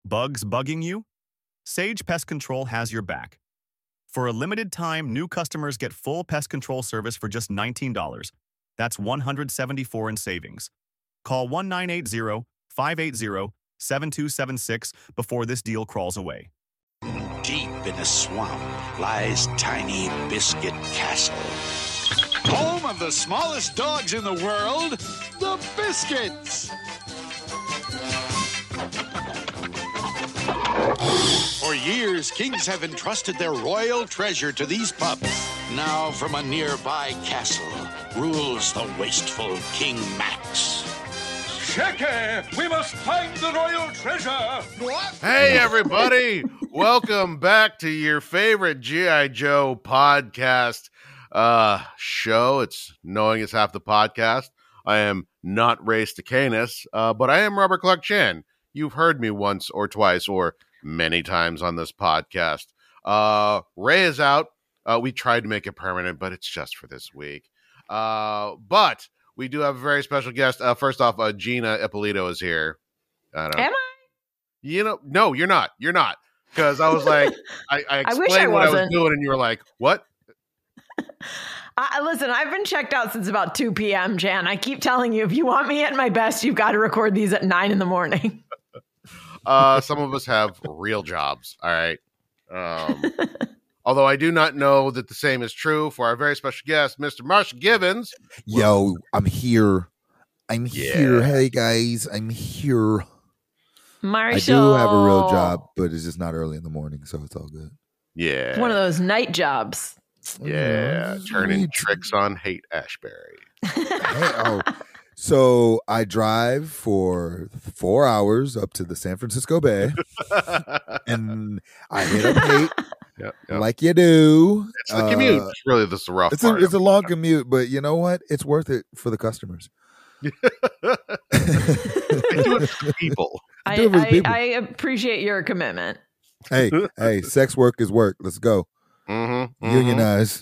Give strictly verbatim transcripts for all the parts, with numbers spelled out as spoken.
Bugs bugging you? Sage Pest Control has your back. For a limited time, new customers get full pest control service for just nineteen dollars. That's one hundred seventy-four dollars in savings. Call one nine eight zero, five eight zero, seven two seven six before this deal crawls away. Deep in a swamp lies tiny Biscuit Castle. Home of the smallest dogs in the world, the Biscuits. For years, kings have entrusted their royal treasure to these pups. Now, from a nearby castle, rules the wasteful King Max. Checker, we must find the royal treasure. What? Hey, everybody. Welcome back to your favorite G I. Joe podcast uh, show. It's Knowing Is Half the Podcast. I am not Ray Stacanis, uh, but I am Robert Clark Chan. You've heard me once or twice or many times on this podcast. Uh, Ray is out. Uh, we tried to make it permanent, but it's just for this week. Uh, but we do have a very special guest. Uh, first off, uh, Gina Ippolito is here. I don't, Am I? You know, no, you're not. You're not. Because I was like, I, I I wish explained I what I was wasn't. doing, and you were like, what? I, listen, I've been checked out since about two p.m., Jan. I keep telling you, if you want me at my best, you've got to record these at nine in the morning. Uh, some of us have real jobs. All right. Um, although I do not know that the same is true for our very special guest, Mister Marshall Gibbons. Yo, I'm here. I'm Yeah. here. Hey, guys, I'm here. Marshall. I do have a real job, but it's just not early in the morning, so it's all good. Yeah. One of those night jobs. Yeah. Mm, Turning sweet. tricks on Hate Ashbury. Hey, oh, so I drive for four hours up to the San Francisco Bay, and I hit up Hate Yep, yep. like you do. It's the commute. Uh, It's really this the rough It's a part. it's a long commute, but you know what? It's worth it for the customers. I do it for people. I, Do it for the I, people. I appreciate your commitment. Hey, hey, sex work is work. Let's go. Mm-hmm, mm-hmm. Unionize.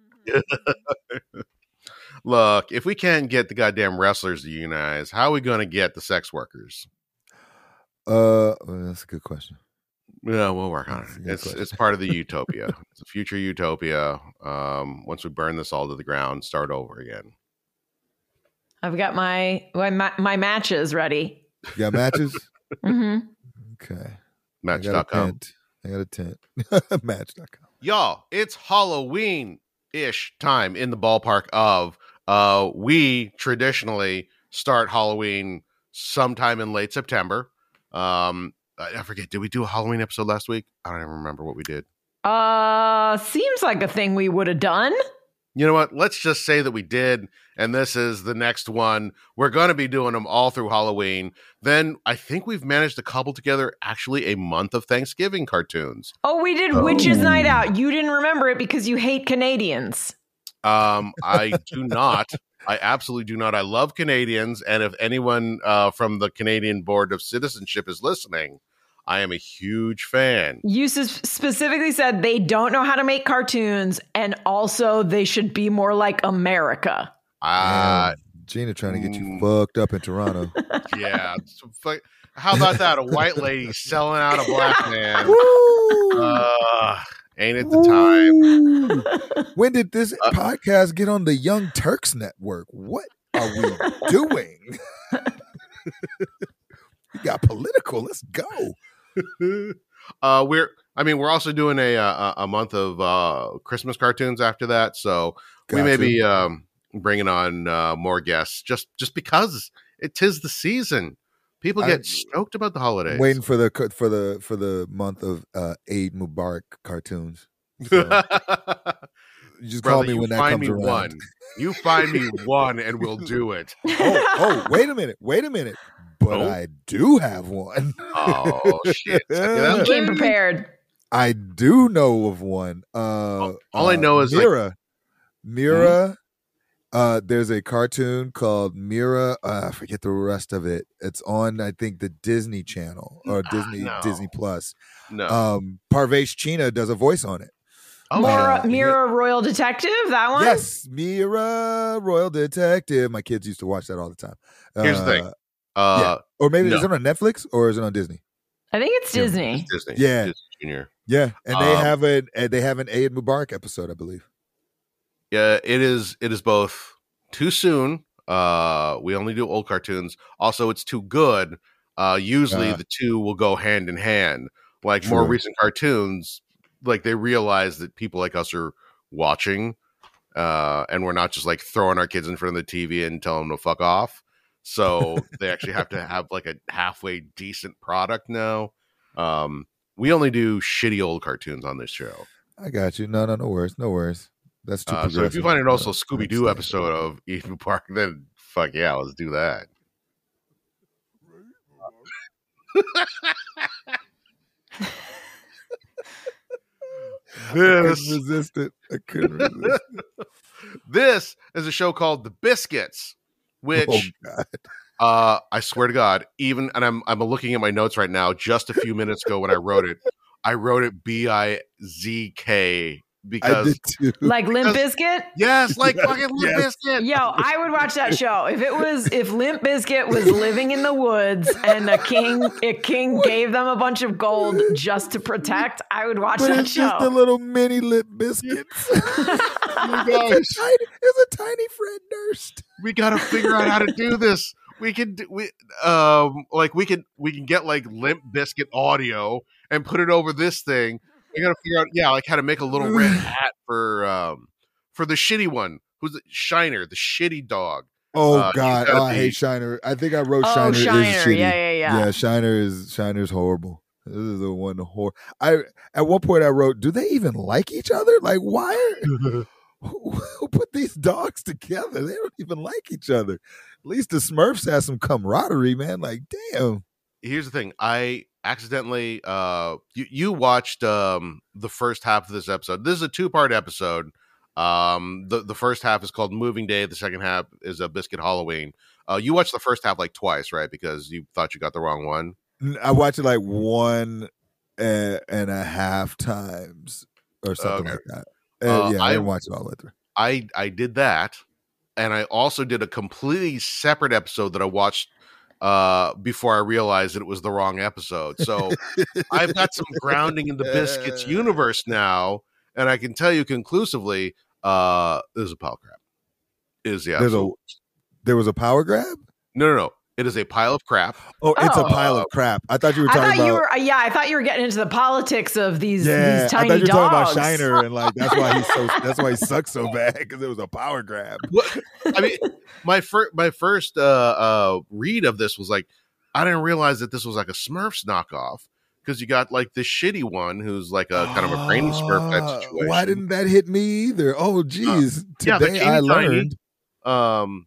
Look, if we can't get the goddamn wrestlers to unionize, how are we going to get the sex workers? Uh, well, that's a good question. Yeah, we'll work on That's a it. good It's question. it's part of the utopia. It's a future utopia. Um, once we burn this all to the ground, start over again. I've got my my, ma- my matches ready. You got matches? hmm Okay. Match I got dot a com. tent. I got a tent. Match dot com. Y'all, it's Halloween-ish time in the ballpark of uh we traditionally start Halloween sometime in late September. Um I I forget, did we do a Halloween episode last week? I don't even remember what we did. Uh, seems like a thing we would have done. You know what? Let's just say that we did, and this is the next one. We're going to be doing them all through Halloween. Then I think we've managed to cobble together actually a month of Thanksgiving cartoons. Oh, we did Oh. Witches Night Out. You didn't remember it because you hate Canadians. Um, I do not. I absolutely do not. I love Canadians, and if anyone uh, from the Canadian Board of Citizenship is listening, I am a huge fan. You s- specifically said they don't know how to make cartoons, and also they should be more like America. Uh, Damn, Gina trying to get you mm. fucked up in Toronto. yeah. So, fu- How about that? A white lady selling out a black man. Woo! Uh, ain't it the time? Woo! When did this podcast get on the Young Turks Network? What are we doing? We got political. Let's go. uh, we're, I mean, we're also doing a a, a month of uh, Christmas cartoons after that, so we may Gotcha. be um, bringing on uh, more guests just just because it tis the season. People get I- stoked about the holidays. Waiting for the for the for the month of uh, Eid Mubarak cartoons. So, you just call Brother, me you when that find comes me around. one. You find me one, and we'll do it. Oh, oh, wait a minute, wait a minute. But Oh. I do have one. Oh shit! You That- came prepared. I do know of one. Uh, All I uh, know is, like- Mira. Mira. Uh, there's a cartoon called Mira. Uh, I forget the rest of it. It's on, I think, the Disney Channel or Ah, Disney no. Disney Plus. no. Um, Parvesh China does a voice on it. oh, Mira, Uh, Mira Royal Detective, that one? Yes, Mira Royal Detective. My kids used to watch that all the time. Here's the thing. Uh, Uh, Or maybe no. is it on Netflix or is it on Disney? I think it's Disney. It's Disney. Yeah. Disney Junior. Yeah, and they Um, have a uh, they have an Aid Mubarak episode, I believe. Yeah, it is. It is both too soon. Uh, we only do old cartoons. Also, it's too good. Uh, usually Uh, the two will go hand in hand. Like True. more recent cartoons, like they realize that people like us are watching, uh, and we're not just like throwing our kids in front of the T V and telling them to fuck off. So they actually have to have like a halfway decent product now. Um, we only do shitty old cartoons on this show. I got you. No, no, no worries, no worries. That's too. Uh, so if you progressive. find an also Uh, Scooby Doo next episode of Eden Park, then fuck yeah, let's do that. I couldn't this, resist it. I couldn't resist it. this is a show called The Biscuits, which Oh God. uh, I swear to God, even and I'm I'm looking at my notes right now. Just a few minutes ago when I wrote it, I wrote it B I Z K I because did too. Like Limp Because- Bizkit? yes, like Yes, fucking Limp yes. Bizkit. Yo, I would watch that show. If it was if Limp Bizkit was living in the woods and a king a king gave them a bunch of gold just to protect, I would watch But that it's just a show. little mini lip biscuits. it's, a tiny, it's a tiny Fred Durst. We got to figure out how to do this. We can do, we um like we can we can get like Limp Bizkit audio and put it over this thing. We got to figure out yeah like how to make a little red hat for um for the shitty one who's the Shiner, the shitty dog. Oh Uh, he's God, gotta oh, I be- hate Shiner. I think I wrote Oh, Shiner, Shiner. is shitty. Yeah, yeah, yeah. Yeah, Shiner is Shiner's horrible. This is the one hor I at one point I wrote, do they even like each other? Like, why? Are, who, who put these dogs together? They don't even like each other. At least the Smurfs have some camaraderie, man. Like, damn. Here's the thing. I accidentally uh you, you watched um the first half of this episode. This is a two-part episode. Um the, the first half is called Moving Day, the second half is a Biscuit Halloween. Uh you watched the first half like twice, right? Because you thought you got the wrong one. I watched it like one and, and a half times or something Okay. like that. Uh, Uh, yeah, I I- didn't watch it all the way through. I I did that, and I also did a completely separate episode that I watched uh before I realized that it was the wrong episode. So I've got some grounding in the Biscuits universe now, and I can tell you conclusively, uh, this is a pile of crap. It is the There's a absolute. there was a power grab. No, no, no. It is a pile of crap. Oh, it's Oh. a pile of crap. I thought you were I talking thought about. you were uh, yeah, I thought you were getting into the politics of these yeah, these I tiny thought you were dogs. talking about Shiner and like that's why he's so that's why he sucks so bad because it was a power grab. What? I mean, my first my first uh, uh, read of this was like, I didn't realize that this was like a Smurfs knockoff because you got like the shitty one who's like a kind of a brainy Smurf type Ah, situation. Why didn't that hit me either? Oh, geez. yeah, the Today teeny I tiny. learned. Um,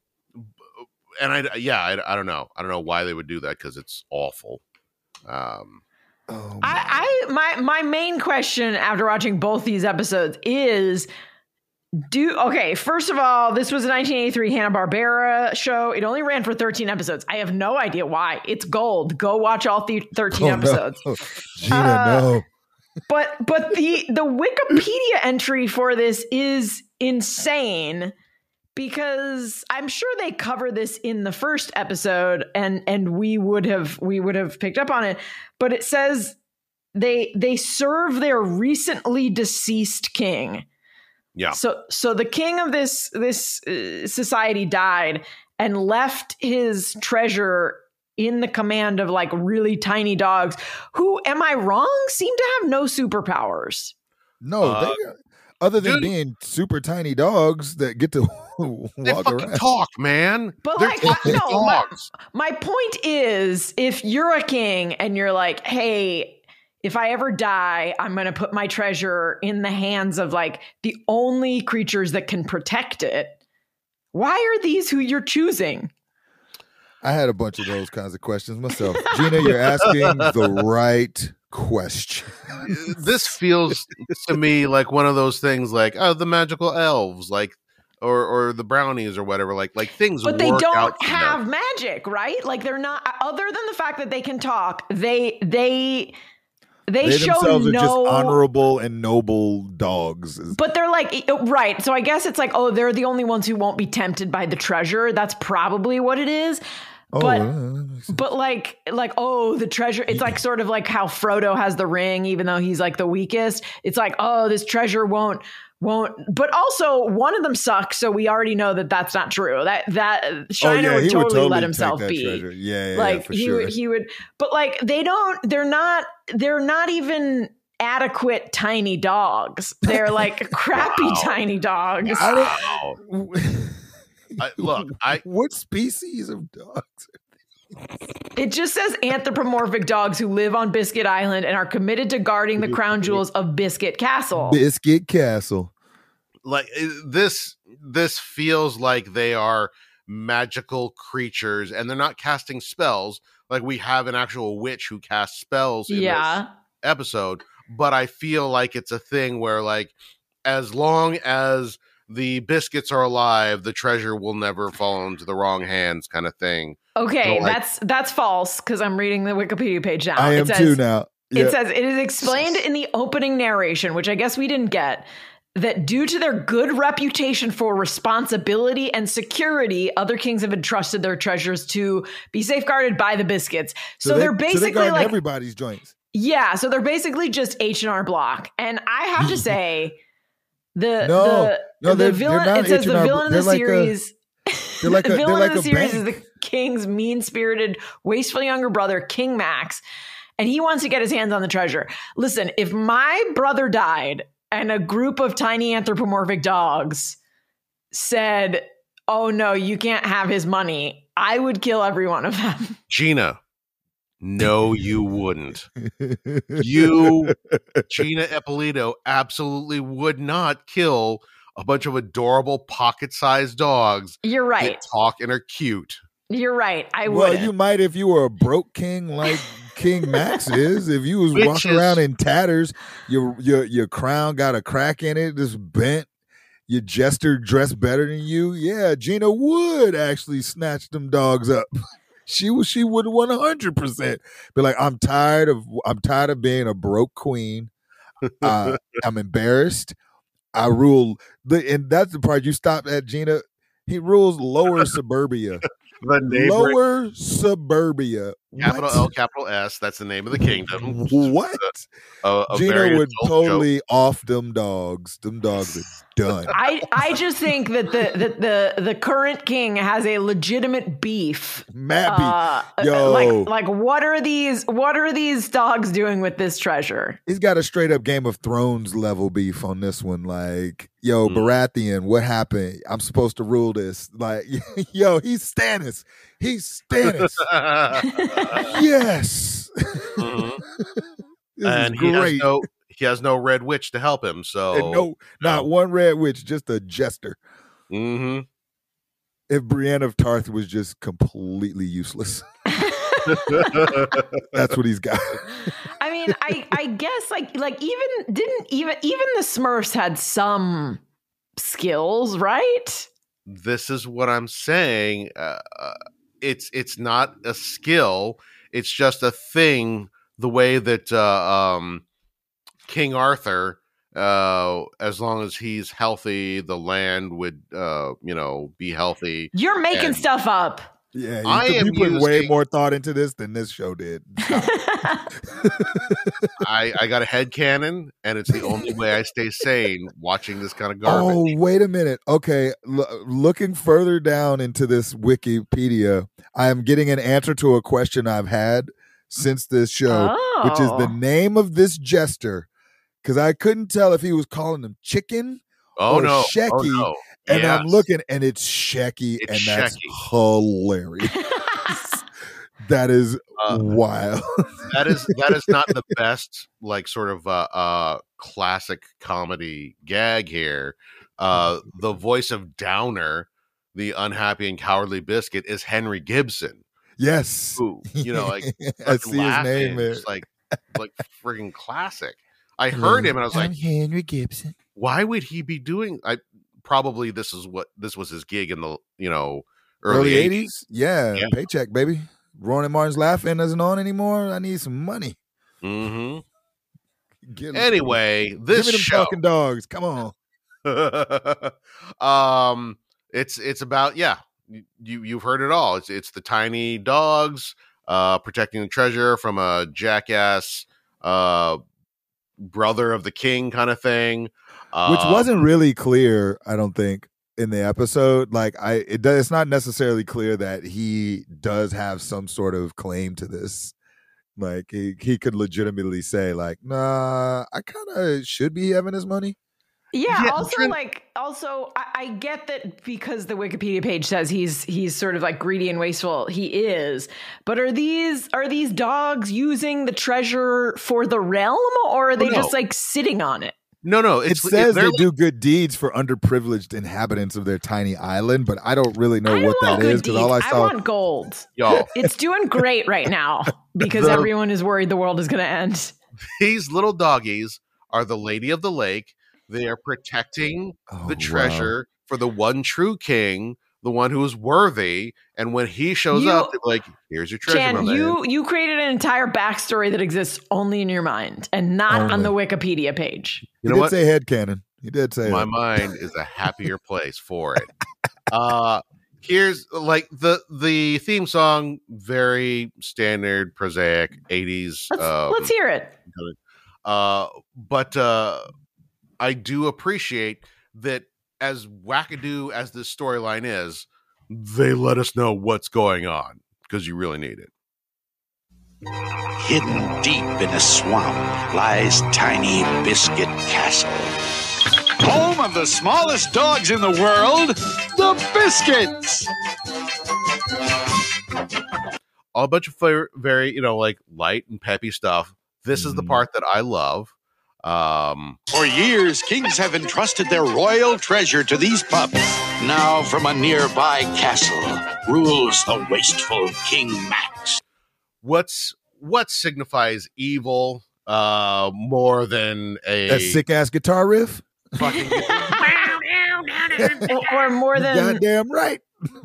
and I yeah I, I don't know I don't know why they would do that because it's awful. Um, Oh, I, I my my main question after watching both these episodes is do okay, first of all, this was a nineteen eighty-three Hanna-Barbera show. It only ran for thirteen episodes. I have no idea why. It's gold. Go watch all th- thirteen oh, no. episodes. Gina, Uh, no. But but the the Wikipedia entry for this is insane because I'm sure they cover this in the first episode and and we would have we would have picked up on it, but it says they they serve their recently deceased king. yeah, So so the king of this this uh, society died and left his treasure in the command of like really tiny dogs who, am I wrong, seem to have no superpowers. No, Uh, they got, other than dude. being super tiny dogs that get to they walk fucking around. talk, man. But They're like, talking no, my- dogs. My point is, if you're a king and you're like, hey, if I ever die, I'm going to put my treasure in the hands of like the only creatures that can protect it. Why are these who you're choosing? I had a bunch of those kinds of questions myself. Gina, you're asking the right question. This feels to me like one of those things, like oh, the magical elves, like or or the brownies or whatever, like like things. But they work don't out for them. have magic, right? Like they're not, other than the fact that they can talk, they, they, they, They show themselves are no just honorable and noble dogs. But they're like, right. So I guess it's like, oh, they're the only ones who won't be tempted by the treasure. That's probably what it is. Oh, But- uh, that makes sense. But like, like, oh, the treasure. It's like sort of like how Frodo has the ring, even though he's like the weakest. It's like, oh, this treasure won't, won't. But also, one of them sucks, so we already know that that's not true. That that oh, Shiner yeah, would he totally, let take himself that be. treasure. Yeah, yeah, Like yeah, for he sure. would, he would. But like, they don't. They're not. They're not even adequate tiny dogs. They're like crappy Wow. tiny dogs. I Wow. don't. I, look, I what species of dogs? It just says anthropomorphic dogs who live on Biscuit Island and are committed to guarding the crown jewels of Biscuit Castle. Biscuit Castle. like this. This feels like they are magical creatures, and they're not casting spells. Like we have an actual witch who casts spells. In Yeah. this episode, but I feel like it's a thing where, like, as long as the biscuits are alive, the treasure will never fall into the wrong hands, kind of thing. Okay, So, like- that's that's false because I'm reading the Wikipedia page now. I am it says, too now. Yeah. It says it is explained in the opening narration, which I guess we didn't get, that due to their good reputation for responsibility and security, other kings have entrusted their treasures to be safeguarded by the biscuits. So, they- they're basically so they're guarding like everybody's joints. yeah, so they're basically just H and R Block. And I have to say, the No, the, no, the they're- villain. they're not It says the H and R villain of the They're like a- series. they're like the a- they're villain like of the a series is bank. the king's mean-spirited, wasteful younger brother, King Max, and he wants to get his hands on the treasure. Listen, if my brother died and a group of tiny anthropomorphic dogs said, "Oh no, you can't have his money," I would kill every one of them. Gina, no, you wouldn't. You, Gina Ippolito, absolutely would not kill a bunch of adorable pocket-sized dogs You're right. that talk and are cute. You're right. I Well, would. you might if you were a broke king like King Max is. If you was Which walking is- around in tatters, your your your crown got a crack in it, just bent. Your jester dressed better than you. Yeah, Gina would actually snatch them dogs up. She was. She would one hundred percent be like, "I'm tired of. I'm tired of being a broke queen. Uh, I'm embarrassed. I rule." The and that's the part you stopped at, Gina. He rules Lower Suburbia. The neighboring Lower Suburbia. capital What? L, capital S. That's the name of the kingdom. What? A, a Gina very would adult totally off them dogs. Them dogs are done. I, I just think that the that the the current king has a legitimate beef. Mappy. Uh, Yo. like like what are these what are these dogs doing with this treasure? He's got a straight up Game of Thrones level beef on this one. Like, yo, Mm. Baratheon, what happened? I'm supposed to rule this. Like, yo, he's Stannis. He's Stannis. Yes. Mhm. This and is he has great. no he has no red witch to help him. So And no, not one red witch, just a jester. hmm If Brienne of Tarth was just completely useless, that's what he's got. I mean, I I guess like like even didn't even even the Smurfs had some skills, right? this is what I'm saying. Uh, uh, it's it's not a skill. It's just a thing. The way that uh, um, King Arthur, uh, as long as he's healthy, the land would, uh, you know, be healthy. You're making And- stuff up. Yeah, you, I you am put way using- more thought into this than this show did. I, I got a head cannon, and it's the only way I stay sane watching this kind of garbage. Oh, wait a minute. Okay, L- looking further down into this Wikipedia, I am getting an answer to a question I've had since this show, which is the Oh. name of this jester. Because I couldn't tell if he was calling him chicken, Oh, or no. Oh, Shecky, no. and I'm Yes. looking, and it's Shecky, It's and that's Shecky. hilarious. That is Uh, wild. that is that is not the best, like, sort of uh, uh classic comedy gag here. Uh the voice of Downer, the unhappy and cowardly biscuit, is Henry Gibson, Yes. who, you know, like, I fucking see his laughing, name there. just like like friggin' classic. I heard him and I was like, I'm Henry Gibson. why would he be doing? I probably this is what this was his gig in the, you know, Early early eighties. eighties? Yeah, Yeah. paycheck, baby. Ronan Martin's laughing isn't on anymore. I need some money. hmm Get 'em. Anyway, give this me them show. talking dogs. Come on. um, it's it's about yeah, you you've heard it all. It's it's the tiny dogs uh, protecting the treasure from a jackass uh, brother of the king kind of thing, uh, which wasn't really clear. I don't think in the episode. Like I, it does. It's not necessarily clear that he does have some sort of claim to this. Like he he could legitimately say like, nah, I kind of should be having his money. Yeah, Yeah, also trying- like also I, I get that because the Wikipedia page says he's he's sort of like greedy and wasteful. He is. But are these are these dogs using the treasure for the realm, or are they no. just like sitting on it? No, no. It It's, says they're they like- do good deeds for underprivileged inhabitants of their tiny island, but I don't really know I what don't want that good is because all I deeds. saw. want gold. y'all. It's doing great right now because The- everyone is worried the world is going to end. These little doggies are the Lady of the Lake. They are protecting Oh, the wow. treasure for the one true king, the one who is worthy. And when he shows You- up, they're like, "Here's your treasure, Chan, my man." you you created an entire backstory that exists only in your mind and not on Only. the Wikipedia page. He You know did what? say headcanon. He did say My it. mind is a happier place for it. Uh here's like the the theme song, very standard, prosaic eighties. Let's um, let's hear it. Uh, but uh, I do appreciate that as wackadoo as this storyline is, they let us know what's going on because you really need it. Hidden deep in a swamp lies Tiny Biscuit Castle. Home of the smallest dogs in the world, the Biscuits. A bunch of flavor, very, you know, like light and peppy stuff. This is the Mhm. part that I love. Um, For years, kings have entrusted their royal treasure to these pups. Now, from a nearby castle, rules the wasteful King Max. what's what signifies evil uh more than a That sick ass guitar riff. fucking or, or more You than goddamn right.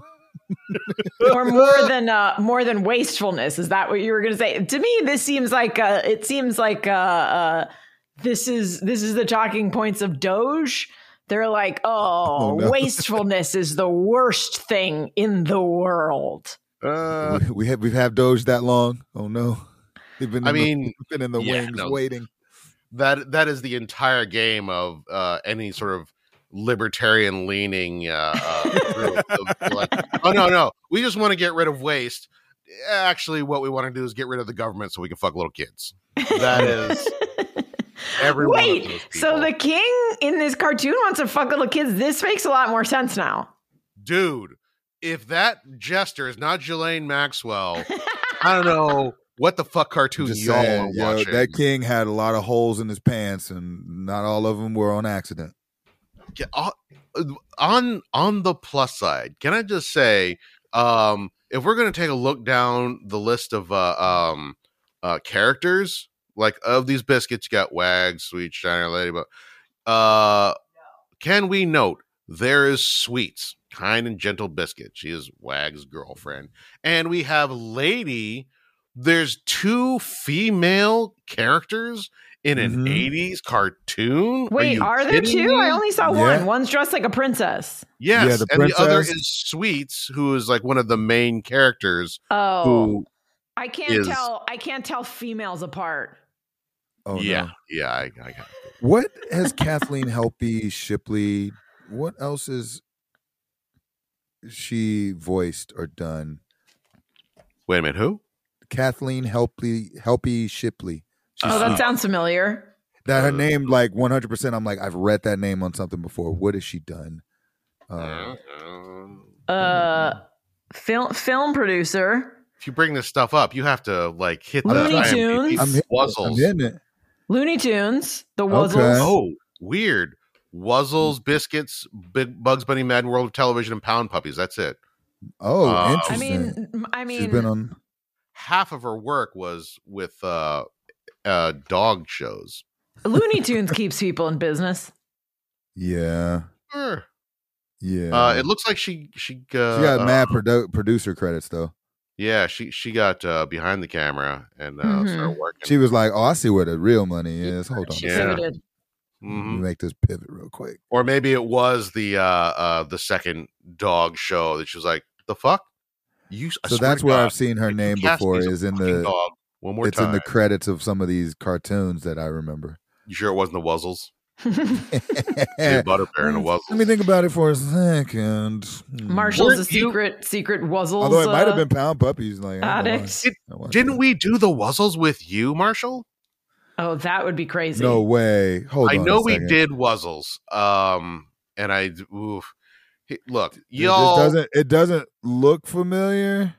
or more than uh more than wastefulness. Is that what you were going to say? To me, this seems like uh it seems like uh, uh this is this is the talking points of Doge. They're like, oh, Oh, no. wastefulness is the worst thing in the world. uh, we, we have we've had Doge that long. Oh no, they've been. In I the, mean, been in the yeah, wings no. waiting. that that is the entire game of uh any sort of libertarian leaning uh, uh group of, like, oh no no we just want to get rid of waste. Actually, what we want to do is get rid of the government so we can fuck little kids. That is every one of Wait, those so people. the king in this cartoon wants to fuck little kids. This makes a lot more sense now. Dude, if that jester is not Ghislaine Maxwell, I don't know what the fuck cartoon Just y'all saying, are yo, watching. that king had a lot of holes in his pants, and not all of them were on accident. Yeah, uh, on on the plus side, can I just say, um, if we're gonna take a look down the list of uh, um, uh, characters, like of these biscuits, you got Wags, Sweet, Shiner, Ladybug. Uh, can we note there is Sweets, kind and gentle biscuit. She is Wag's girlfriend, and we have Lady. There's two female characters in an Mhm. eighties cartoon. Wait, you are, there kidding two? me? I only saw Yeah. one. One's dressed like a princess. Yes, Yeah, the and the other princess. is Sweets, who is like one of the main characters. Oh, Who, I can't is- tell. I can't tell females apart. Oh yeah, no. yeah, I, I got it. What has Kathleen Helpy Shipley? What else is she voiced or done? Wait a minute, who? Kathleen Helpy Helpy Shipley. She's Oh, that sweet. sounds familiar. That her name, like one hundred percent. I'm like, I've read that name on something before. What has she done? Uh, Uh, film film producer. If you bring this stuff up, you have to like hit the Looney I M D B Tunes. I'm, hit- I'm Wuzzles. hitting it. Looney Tunes, the Okay. Wuzzles. Oh, weird. Wuzzles, Biscuits, Big Bugs Bunny, Madden World of Television, and Pound Puppies. That's it. Oh, Uh, I interesting. mean, I She's mean, been on. Half of her work was with uh, uh, dog shows. Looney Tunes keeps people in business. Yeah, Sure. yeah. Uh, it looks like she she, uh, she got uh, mad produ- producer credits though. Yeah, she she got uh, behind the camera and uh, Mhm. started working. She was like, "Oh, I see where the real money is." Hold on. She Yeah. pivoted. Let me Mhm. make this pivot real quick. Or maybe it was the uh, uh, the second dog show that she was like, "The fuck." You, I So swear that's to where God, I've seen her if you name cast me before. as a Is in fucking the dog one more it's time. in the credits of some of these cartoons that I remember. You sure it wasn't the Wuzzles? The Butterbear and the Wuzzles. Let me think about it for a second. Hmm. Marshall's a Weren't you- secret, secret Wuzzles. Although it might have uh, been Pound Puppies. Like, I ain't gonna lie. addict. I watched Didn't that. we do the Wuzzles with you, Marshall? Oh, that would be crazy. No way. Hold I on. know a we second. did Wuzzles. Um, and I oof. Hey, look, It- y'all. This doesn't. It doesn't look familiar.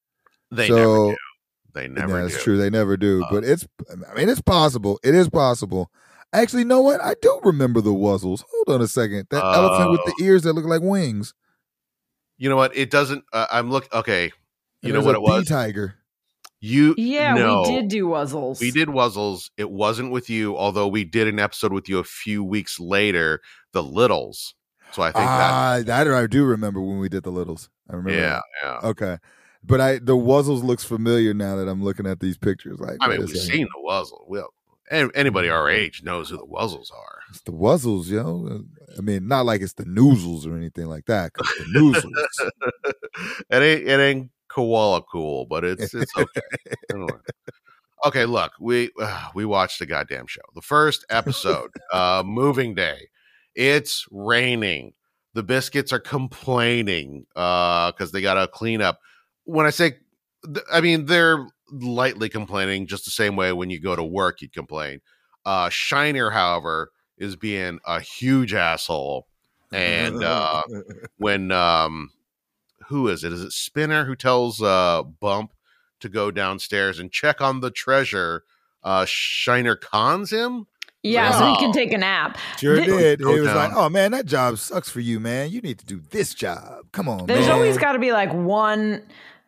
They so, never do. They never yeah, that's do. true. They never do. Uh, but it's. I mean, it's possible. It is possible. Actually, you know what? I do remember the Wuzzles. Hold on a second. That elephant with the Oh. ears that look like wings. You know what? It doesn't. Uh, I'm look. Okay. You And know there's what a it was? Tiger. You. Yeah, no, we did do Wuzzles. We did Wuzzles. It wasn't with you, although we did an episode with you a few weeks later, the Littles. So I think Ah, that I do remember when we did the Littles. I that. remember. Yeah, that. yeah. Okay. But I the Wuzzles looks familiar now that I'm looking at these pictures. Like, I wait mean, a we've second. seen the Wuzzle. Well, an- anybody our age knows who the Wuzzles are. It's the Wuzzles, yo. I mean, not like it's the Noozles or anything like that. 'Cause the Noozles. it ain't it ain't koala cool, but it's it's okay. Anyway. Okay, look, we uh, we watched the goddamn show. The first episode, uh, moving day. It's raining. The biscuits are complaining uh, because they got to clean up. When I say, th- I mean they're lightly complaining, just the same way when you go to work you'd complain. Uh, Shiner, however, is being a huge asshole, and uh, when um, who is it? Is it Spinner who tells uh, Bump to go downstairs and check on the treasure? Uh, Shiner cons him. Yeah, so he Oh. can take a nap. Sure Th- did. Go It was down. like, oh man, that job sucks for you, man. You need to do this job. Come on, There's man. always got to be like one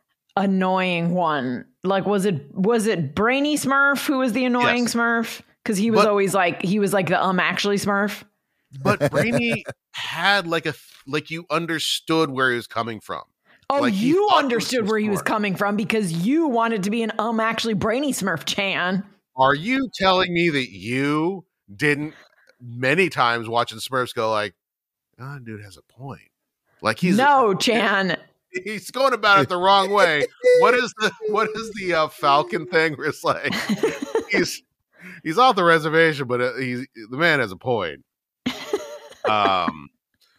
annoying one. Like, was it was it Brainy Smurf who was the annoying Yes. Smurf? Because he was But- always like he was like the um actually Smurf. But Brainy had like a like you understood where he was coming from. Oh, Like, he you thought he was understood so where he was smart. coming from because you wanted to be an um actually Brainy Smurf Chan. Are you telling me that you didn't many times watching Smurfs go like, "Oh, dude has a point." Like he's No, Chan. he's going about it the wrong way. What is the what is the uh, Falcon thing where it's like he's he's off the reservation, but uh, he's the man has a point. Um.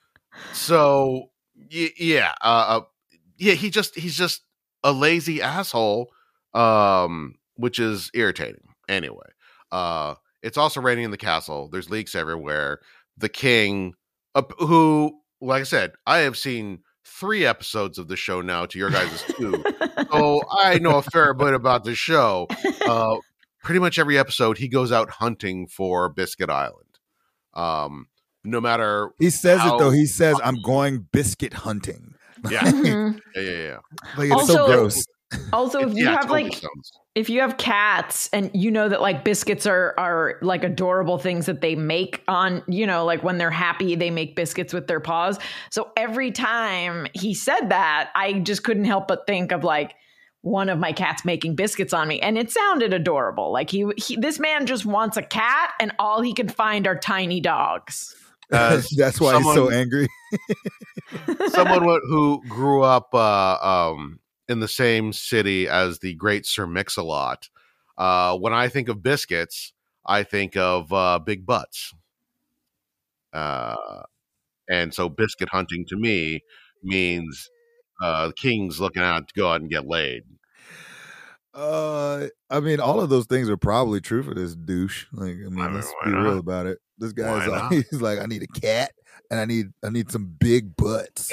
So y- yeah, uh, uh, yeah, he just he's just a lazy asshole, um, which is irritating. Anyway, uh, it's also raining in the castle. There's leaks everywhere. The king, uh, who, like I said, I have seen three episodes of the show now to your guys' two. So I know a fair bit about the show. Uh, pretty much every episode, he goes out hunting for Biscuit Island. Um, no matter, He says how- it though. He says, "I'm going biscuit hunting." yeah, Mhm. yeah, yeah, yeah. Like it's so Also- gross. Also, if you Yeah, have totally like sounds- if you have cats and you know that like biscuits are are like adorable things that they make on, you know, like when they're happy they make biscuits with their paws. So every time he said that, I just couldn't help but think of like one of my cats making biscuits on me, and it sounded adorable. Like he, he this man just wants a cat and all he can find are tiny dogs. as That's why he's so someone- angry. someone who- who grew up uh, um, in the same city as the great Sir Mix-a-Lot. Uh, when I think of biscuits, I think of uh, big butts. Uh, and so biscuit hunting to me means uh, the king's looking out to go out and get laid. Uh, I mean, all of those things are probably true for this douche. Like, I mean, I mean, let's why be real not? about it. This Why guy's not? like, he's like, I need a cat and I need, I need some big butts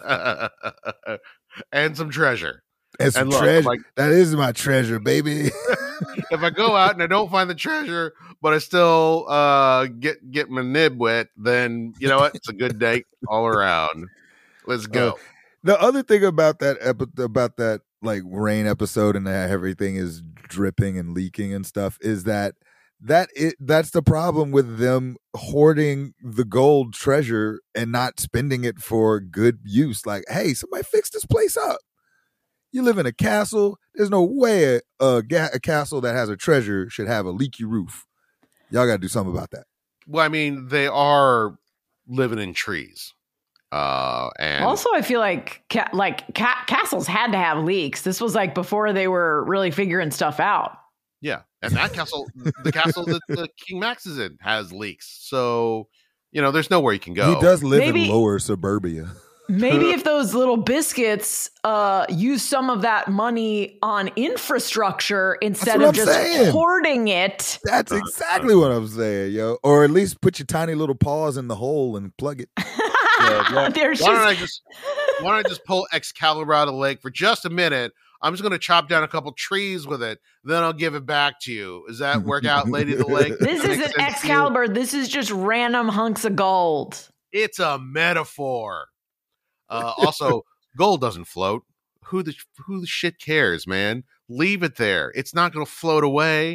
and some treasure. and some And look, treasure. like- that is my treasure, baby. If I go out and I don't find the treasure, but I still uh, get get my nib wet, then you know what? It's a good day all around. Let's go. The other thing about that epi- about that like rain episode and that everything is dripping and leaking and stuff is that that it that's the problem with them hoarding the gold treasure and not spending it for good use. Like, hey, somebody fix this place up. You live in a castle. There's no way a, a, ga- a castle that has a treasure should have a leaky roof. Y'all got to do something about that. well, I mean, they are living in trees. Uh, and also, I feel like ca- like ca- castles had to have leaks. This was like before they were really figuring stuff out. Yeah, and that castle, the castle that the King Max is in, has leaks. So, you know, there's nowhere you can go. He does live Maybe- in lower suburbia. Maybe if those little biscuits uh, use some of that money on infrastructure instead what of I'm just saying. hoarding it. That's exactly what I'm saying, yo. Or at least put your tiny little paws in the hole and plug it. Yeah, why, There's why don't I just- just why don't I just pull Excalibur out of the lake for just a minute? I'm just going to chop down a couple trees with it, then I'll give it back to you. Does that work out, Lady of the Lake? This Make isn't sense to you? Excalibur. This is just random hunks of gold. It's a metaphor. Uh, also, gold doesn't float. Who the who the shit cares, man? Leave it there. It's not going to float away.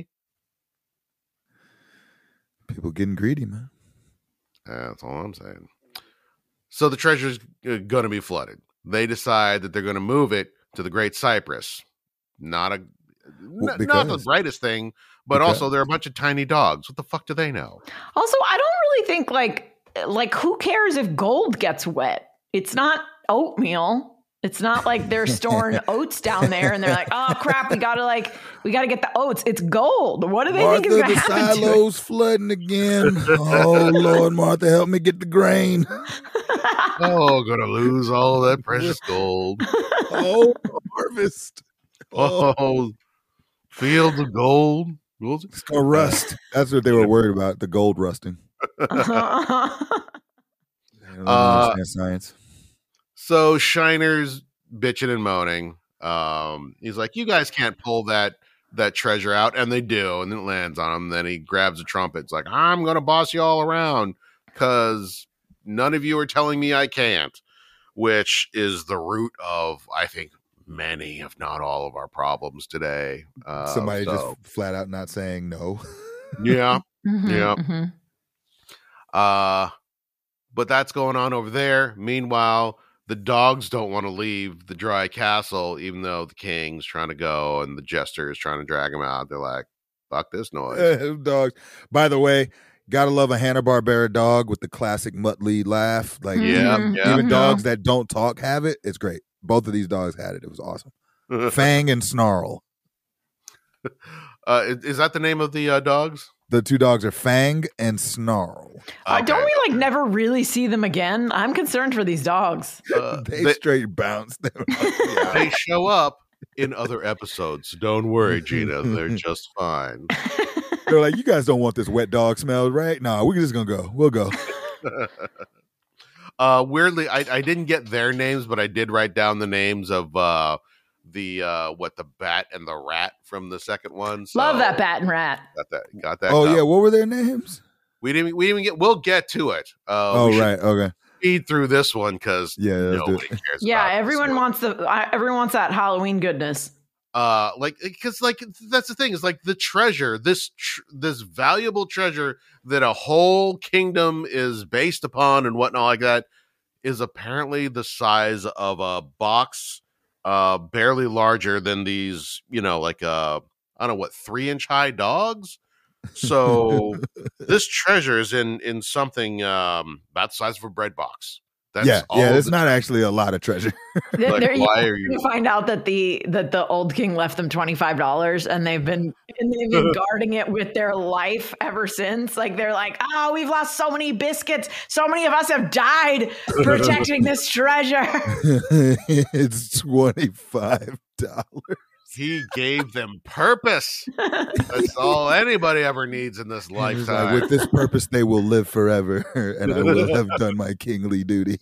People getting greedy, man. That's all I'm saying. So the treasure's going to be flooded. They decide that they're going to move it to the Great Cypress. Not a Well, n- not the because- brightest thing, but because- also they're a bunch of tiny dogs. What the fuck do they know? Also, I don't really think like like who cares if gold gets wet? It's not oatmeal. It's not like they're storing oats down there and they're like, oh crap, we gotta like we gotta get the oats. It's gold. What do they think is Martha, gonna the happen to it? silos flooding again. Oh, Lord, Martha, help me get the grain. Oh, gonna lose all that precious gold. Oh, harvest. Oh, Oh, fields of gold. Gold- it's gonna rust. That's what they were worried about, the gold rusting. They don't Uh, understand science. So Shiner's bitching and moaning. Um, he's like, "You guys can't pull that that treasure out," and they do, and then it lands on him. Then he grabs a trumpet. It's like, "I'm gonna boss you all around because none of you are telling me I can't," which is the root of, I think, many, if not all, of our problems today. Uh, Somebody so, just flat out not saying no. yeah. Mhm, Yeah. mhm. Uh, but that's going on over there. Meanwhile, the dogs don't want to leave the dry castle, even though the king's trying to go and the jester is trying to drag him out. They're like, fuck this noise. Dogs. By the way, gotta love a Hanna-Barbera dog with the classic Muttley laugh. Like Yeah, Mhm, yeah. even mhm. dogs that don't talk have it. It's great. Both of these dogs had it. It was awesome. Fang and Snarl. uh, is, is that the name of the uh, dogs? The two dogs are Fang and Snarl. Uh, don't Okay. we like never really see them again? I'm concerned for these dogs. Uh, They, they, straight bounced. They were like, yeah. they show up in other episodes. So don't worry, Gina. They're just fine. They're like, you guys don't want this wet dog smell, right? No, we're just gonna go. We'll go. Uh, weirdly, I, I didn't get their names, but I did write down the names of uh, the uh, what the bat and the rat from the second one. So Love that bat and rat. Got that. Got that. Oh covered. yeah, what were their names? We didn't. We didn't get. We'll get to it. Uh, Oh we should right, okay. Speed through this one because Yeah, let's do nobody it. cares. Yeah, about this everyone one. wants the uh, everyone wants that Halloween goodness. uh like because like that's the thing is like the treasure this tr- this valuable treasure that a whole kingdom is based upon and whatnot like that is apparently the size of a box, uh barely larger than these, you know, like uh I don't know what, three inch high dogs. So this treasure is in in something um about the size of a bread box. That's yeah, all yeah. of It's the- not actually a lot of treasure. There- Like, there you why go. are you- You find out that the that the old king left them twenty five dollars, and they've been and they've been guarding it with their life ever since. Like they're like, oh, we've lost so many biscuits. So many of us have died protecting this treasure. It's twenty five dollars. He gave them purpose. That's all anybody ever needs in this lifetime. With this purpose, they will live forever, and I will have done my kingly duty.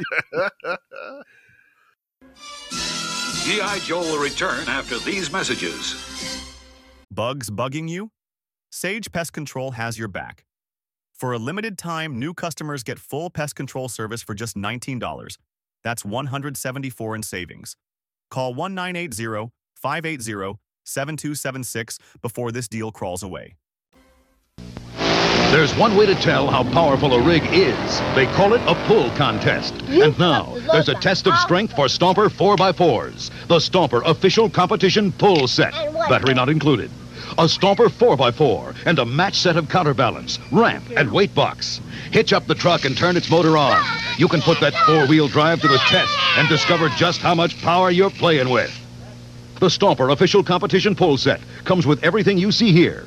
G I. Joe will return after these messages. Bugs bugging you? Sage Pest Control has your back. For a limited time, new customers get full pest control service for just nineteen dollars. That's one hundred seventy-four dollars in savings. Call one nine eight zero, five eight zero, seven two seven six before this deal crawls away. There's one way to tell how powerful a rig is. They call it a pull contest. And now, there's a test of strength for Stomper four by fours. The Stomper official competition pull set. Battery not included. a Stomper four by four, and a match set of counterbalance, ramp, and weight box. Hitch up the truck and turn its motor on. You can put that four-wheel drive to the test and discover just how much power you're playing with. The Stomper official competition pull set comes with everything you see here.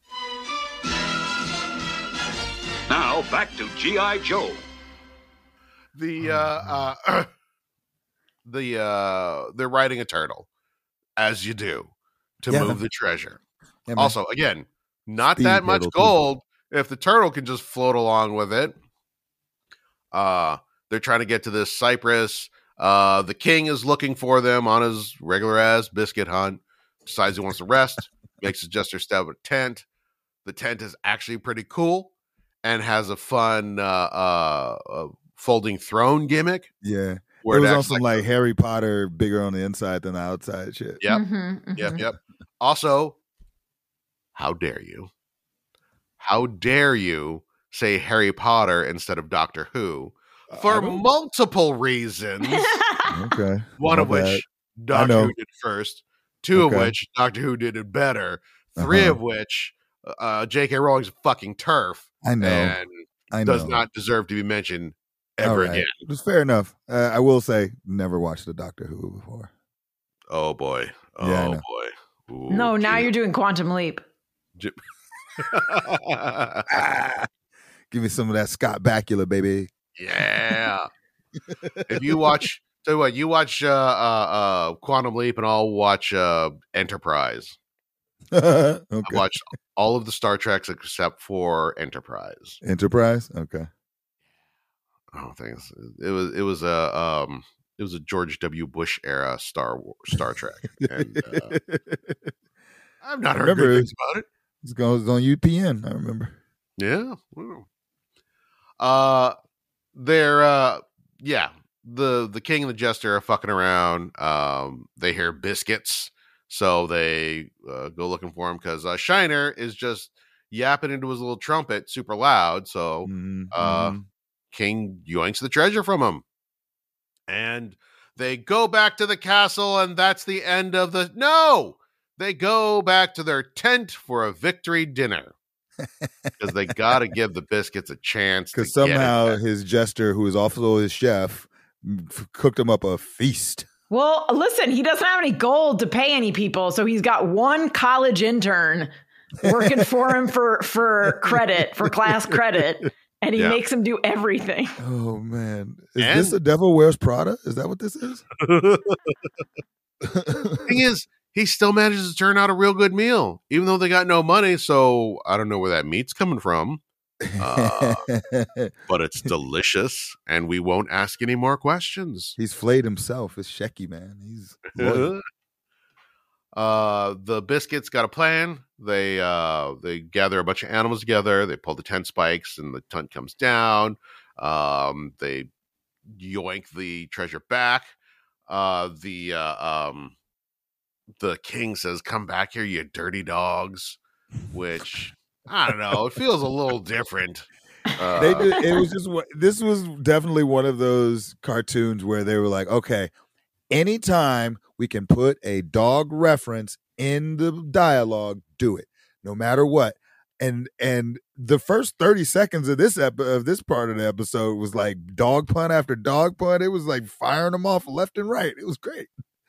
Now, back to G I. Joe. The, uh, uh, the, uh, they're riding a turtle, as you do, to Yeah, move man. the treasure. Yeah, man. Also, again, not Speed that much turtle, too. gold if the turtle can just float along with it. Uh, they're trying to get to this cypress. Uh, the king is looking for them on his regular ass biscuit hunt. Decides he wants to rest. Makes a gesture step at a tent. The tent is actually pretty cool and has a fun uh, uh, uh, folding throne gimmick. Yeah. Where it was on acts some like, Harry Potter, bigger on the inside than the outside shit. Yep. Mhm, mhm. Yep, yep. Also, how dare you? How dare you say Harry Potter instead of Doctor Who for I don't- multiple reasons? Okay. One My of bad. which Doctor know. Who did first, two Okay. of which Doctor Who did it better, three Uh-huh. of which uh, J K. Rowling's a fucking turf I know. and I know. does not deserve to be mentioned All ever right. again. It's fair enough. Uh, I will say, never watched the Doctor Who before. Oh boy. Oh Yeah, I know. boy. Ooh, No, now gee. you're doing Quantum Leap. Ah, give me some of that Scott Bakula, baby. Yeah. If you watch, tell you what, you watch uh, uh, uh, Quantum Leap, and I'll watch uh, Enterprise. okay. I've watched all of the Star Treks except for Enterprise. Enterprise. Okay. I don't think it's, it was. It was a um. It was a George W. Bush era Star War, Star Trek. And, uh, I've not I heard remember good it. things about it. It's going- it's on U P N. I remember. Yeah. Wow. Uh, they're uh, yeah. The the king and the jester are fucking around. Um, they hear biscuits, so they uh, go looking for him because uh, Shiner is just yapping into his little trumpet super loud. So Mhm, uh, mhm. King yoinks the treasure from him, and they go back to the castle, and that's the end of the. No, they go back to their tent for a victory dinner. Because they got to give the biscuits a chance. Because to get it somehow back. his jester, who is also his chef, m- f- cooked him up a feast. Well, listen, he doesn't have any gold to pay any people, so he's got one college intern working for him for for credit, for class credit, and he Yeah. makes him do everything. Oh man, is And- this a Devil Wears Prada? Is that what this is? Thing is, he still manages to turn out a real good meal, even though they got no money. So I don't know where that meat's coming from, uh, but it's delicious, and we won't ask any more questions. He's flayed himself. It's Shecky, man. He's loyal. uh, the biscuits got a plan. They uh, they gather a bunch of animals together. They pull the tent spikes, and the tent comes down. Um, they yoink the treasure back. Uh, the uh, um, the king says, "Come back here, you dirty dogs," which I don't know. It feels a little different. Uh, They did. It was just one- this was definitely one of those cartoons where they were like, okay, anytime we can put a dog reference in the dialogue, do it, no matter what. And and the first thirty seconds of this ep- of this part of the episode was like dog pun after dog pun. It was like firing them off left and right. It was great.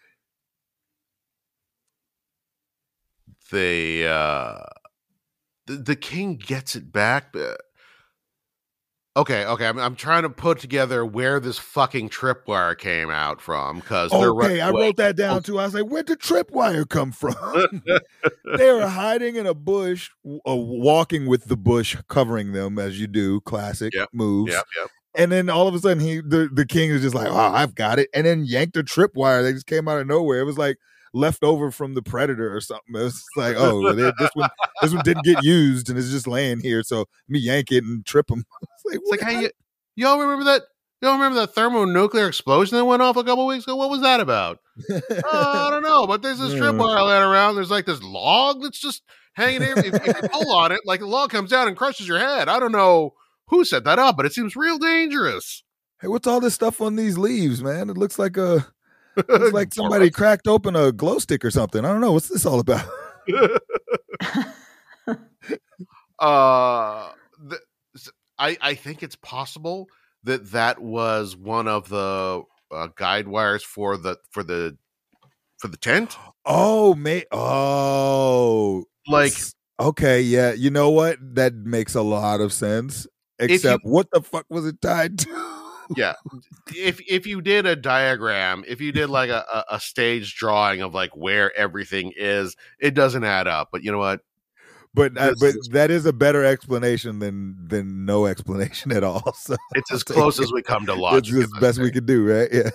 they uh the, the king gets it back. But okay, okay. I'm, I'm trying to put together where this fucking tripwire came out from because they're Okay, I wait, wrote that down too. I was like, where'd the tripwire come from? They were hiding in a bush, w- uh, walking with the bush covering them, as you do, classic Yep, moves. Yep, yep. And then all of a sudden, he the, the king is just like, "Oh, I've got it!" And then yanked a tripwire. They just came out of nowhere. It was like left over from the Predator or something. It was just like, "Oh, they- this one, this one didn't get used, and it's just laying here. So let me yank it and trip him." It's like, It's like, what? hey, y- y'all remember that? Y'all remember that thermonuclear explosion that went off a couple weeks ago? What was that about? uh, I don't know, but there's this Yeah. tripwire laying around. There's like this log that's just hanging there. If, if you pull on it, like the log comes down and crushes your head. I don't know who set that up, but it seems real dangerous. Hey, what's all this stuff on these leaves, man? It looks like a, looks like somebody cracked open a glow stick or something. I don't know. What's this all about? uh, the, I I think it's possible that that was one of the uh, guide wires for the for the for the tent. Oh, mate. Oh, Like, okay, yeah. You know what? That makes a lot of sense. Except, you, what the fuck was it tied to? Yeah, if if you did a diagram, if you did like a, a, a stage drawing of like where everything is, it doesn't add up. But you know what? But uh, but is, that is a better explanation than than no explanation at all. So it's as close as we come to logic. It's the best we could do, right? Yeah.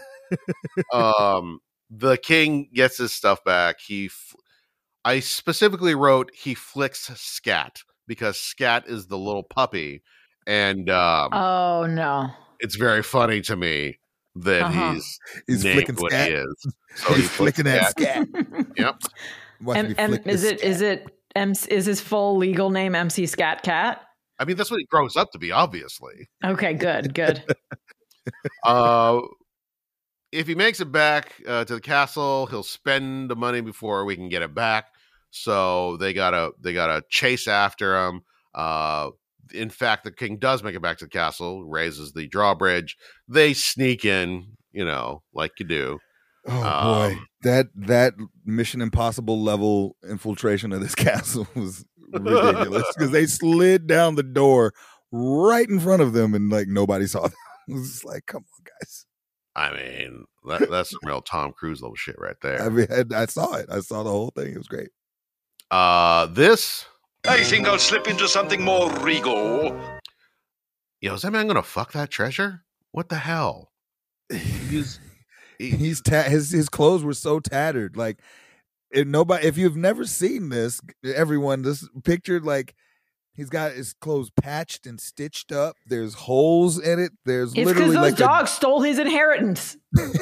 um, the king gets his stuff back. He, f- I specifically wrote he flicks Scat because Scat is the little puppy, and um, oh no. It's very funny to me that uh-huh. he's, he's named flicking what scat. he is. So he's flicking that scat. Yep. And, and is it scat. is it M- is his full legal name M C Scat Cat? I mean, that's what he grows up to be, obviously. Okay, good, good. uh, if he makes it back uh, to the castle, he'll spend the money before we can get it back. So they gotta they gotta chase after him. Uh, In fact, the king does make it back to the castle, raises the drawbridge. They sneak in, you know, like you do. Oh um, boy, that that Mission Impossible level infiltration of this castle was ridiculous because they slid down the door right in front of them and like nobody saw them. It was just like, come on, guys. I mean, that, that's some real Tom Cruise level shit right there. I mean, I, I saw it. I saw the whole thing. It was great. Uh, this. I think I'll slip into something more regal. Yo, is that man gonna fuck that treasure? What the hell? He's he's ta- his his clothes were so tattered. Like if nobody, if you've never seen this, everyone, this pictured like he's got his clothes patched and stitched up. There's holes in it. There's it's literally because those like dogs a... stole his inheritance.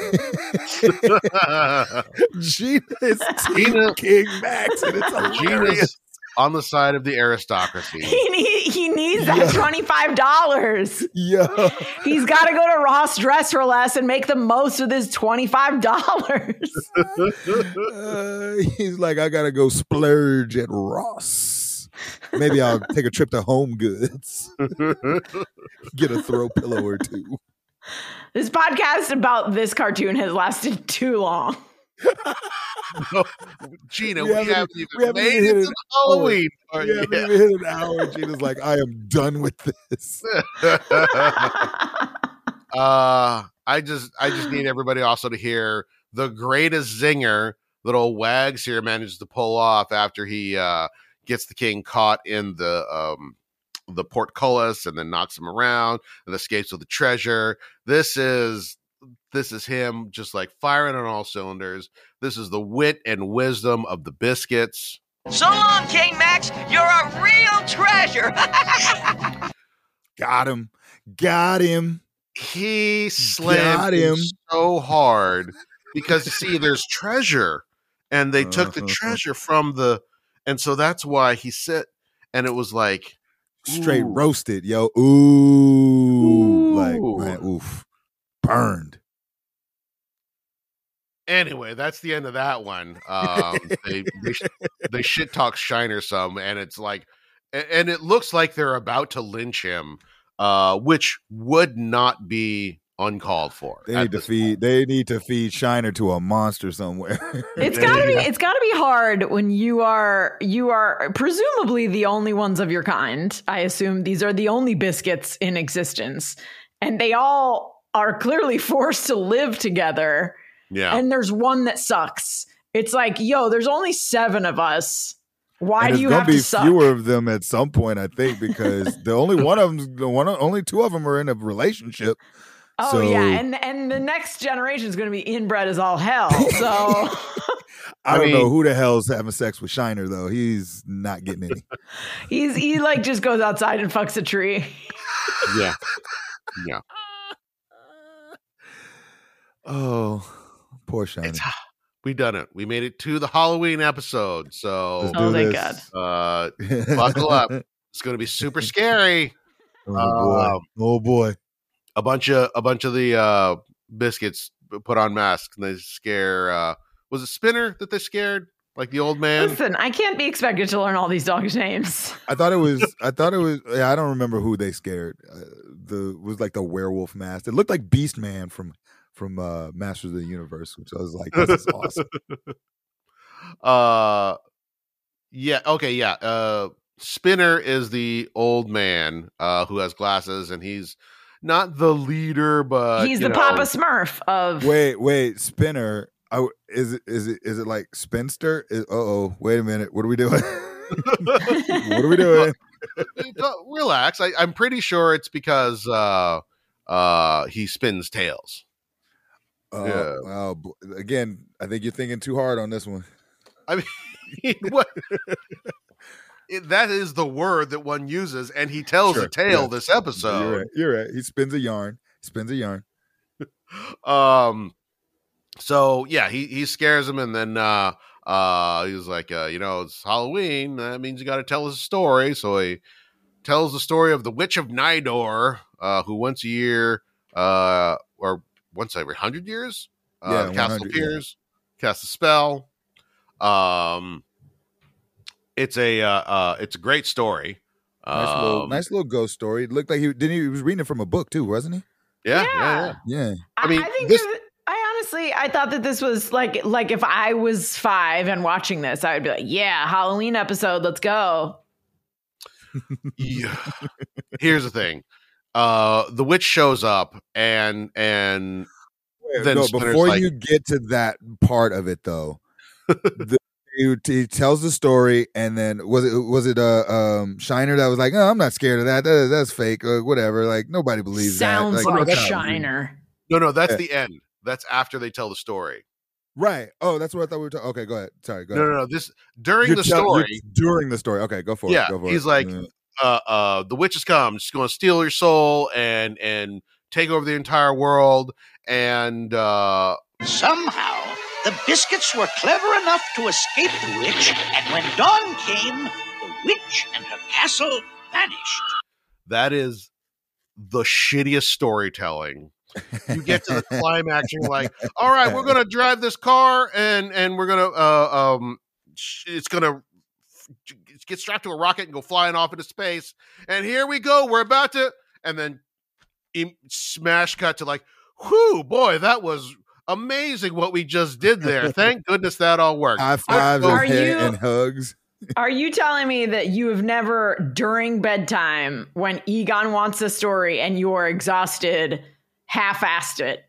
Gina is Tina King Max, and it's hilarious. On the side of the aristocracy. He need, he needs that yeah. twenty-five dollars. Yeah. He's got to go to Ross Dress for Less and make the most of his twenty-five dollars. uh, he's like, I got to go splurge at Ross. Maybe I'll take a trip to Home Goods. Get a throw pillow or two. This podcast about this cartoon has lasted too long. No, Gina, we, we haven't, haven't even we haven't made even it to Halloween. Oh, we haven't even hit an hour. Gina's like, I am done with this. uh, I just, I just need everybody also to hear the greatest zinger that old Wags here manages to pull off after he uh, gets the king caught in the um, the portcullis and then knocks him around and escapes with the treasure. This is. This is him just like firing on all cylinders. This is the wit and wisdom of the biscuits. So long, King Max. You're a real treasure. Got him. Got him. He slammed Got him. him so hard because, you see, there's treasure. And they took the treasure from the... And so that's why he said... And it was like... Straight ooh. roasted, yo. Ooh. Ooh. Like, man, oof. Burned. Anyway, that's the end of that one. Um, they, they they shit talk Shiner some, and it's like, and it looks like they're about to lynch him, uh, which would not be uncalled for. They need to feed. Point. They need to feed Shiner to a monster somewhere. It's gotta be. It's gotta be hard when you are you are presumably the only ones of your kind. I assume these are the only biscuits in existence, and they all are clearly forced to live together. Yeah. And there's one that sucks. It's like, yo, there's only seven of us. Why and do you gonna have be to suck? Fewer of them at some point, I think, because the only one of them, the one, only two of them are in a relationship. Oh so, yeah, and and the next generation is going to be inbred as all hell. So I, I don't mean, know who the hell's having sex with Shiner though. He's not getting any. he's he like just goes outside and fucks a tree. Yeah. Yeah. Oh. Poor Shiner. It's, we done it. We made it to the Halloween episode. So, Let's Oh, do thank this. God. uh, buckle up. It's going to be super scary. Oh boy. Um, oh boy. a bunch of a bunch of the uh, biscuits put on masks and they scare. Uh, was it Spinner that they scared? like the old man. Listen, I can't be expected to learn all these dogs' names. I thought it was. I thought it was. Yeah, I don't remember who they scared. Uh, the it was like the werewolf mask. It looked like Beast Man from from uh, Masters of the Universe, which I was like, this is awesome. Uh, yeah. Okay. Yeah. Uh, Spinner is the old man uh, who has glasses, and he's not the leader, but He's you the know, Papa Smurf of. Wait, wait, Spinner. I, is it is it is it like Spinster? Uh oh, wait a minute. What are we doing? What are we doing? Relax. I, I'm pretty sure it's because uh, uh, he spins tails. Uh, Yeah. Wow. b- Again, I think you're thinking too hard on this one. I mean, what? It, that is the word that one uses, and he tells Sure, a tale yeah. this You're episode. right. You're right. He spins a yarn. Spins a yarn. Um, so yeah, he he scares him, and then uh, uh, he's like, uh, you know, it's Halloween. That means you got to tell us a story. So he tells the story of the Witch of Nidor, uh, who once a year, uh, or once every hundred years, uh, Yeah, the castle one hundred, yeah. appears, casts a spell. Um, it's a uh, uh, it's a great story. Nice little, Um, nice little ghost story. It looked like he didn't. He, he was reading it from a book too, wasn't he? Yeah, Yeah. yeah, yeah. Yeah. I, I mean, I think this- that- I honestly, I thought that this was like, like if I was five and watching this, I would be like, yeah, Halloween episode, let's go. Yeah. Here's the thing. Uh, the witch shows up, and and Then no, Splinter's before like- you get to that part of it, though, the, he, he tells the story, and then was it was it uh, um, Shiner that was like, "Oh, I'm not scared of that. that that's fake. Uh, whatever. Like nobody believes Sounds that." like, no, that's not real. Shiner. no, no, that's Yeah. the end. That's after they tell the story. Right. Oh, that's what I thought we were talking. Okay, go ahead. Sorry. Go No, ahead. no, no. This during You're the tell- story. you're during the story. Okay, go for Yeah, it. Go for he's it. like, Yeah. uh, uh, the witch has come. She's going to steal your soul and and take over the entire world. And uh, Somehow, the biscuits were clever enough to escape the witch, and when dawn came, the witch and her castle vanished. that is the shittiest storytelling. You get to the climax, and you're like, all right, we're gonna drive this car, and and we're gonna uh, um, sh- it's gonna f- get strapped to a rocket and go flying off into space. And here we go, we're about to, and then im- smash cut to like, whew, boy, that was amazing what we just did there. Thank goodness that all worked. High fives Are and, you- and hugs. Are you telling me that you have never, during bedtime, when Egon wants a story and you are exhausted, half-assed it?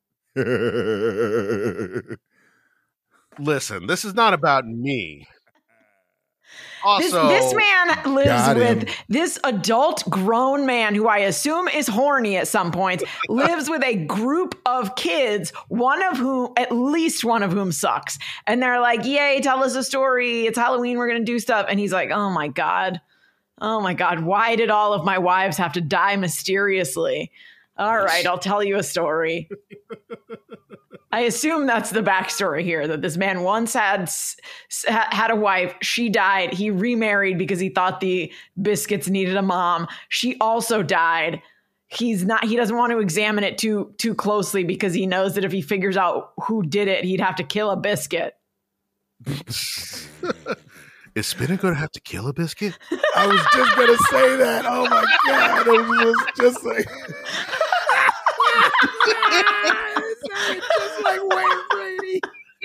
Listen, this is not about me. This, Also, this man lives Got him. with this adult grown man who I assume is horny at some point, lives with a group of kids, one of whom, at least one of whom sucks. And they're like, yay, tell us a story. It's Halloween. We're going to do stuff. And he's like, oh my God. Oh my God. Why did all of my wives have to die mysteriously? All right, I'll tell you a story. I assume that's the backstory here, that this man once had s- s- had a wife. She died. He remarried because he thought the biscuits needed a mom. She also died. He's not. He doesn't want to examine it too too closely because he knows that if he figures out who did it, he'd have to kill a biscuit. is Spinner going to have to kill a biscuit? I was just gonna say that. Oh my god! I was just like, just like Wayne Brady.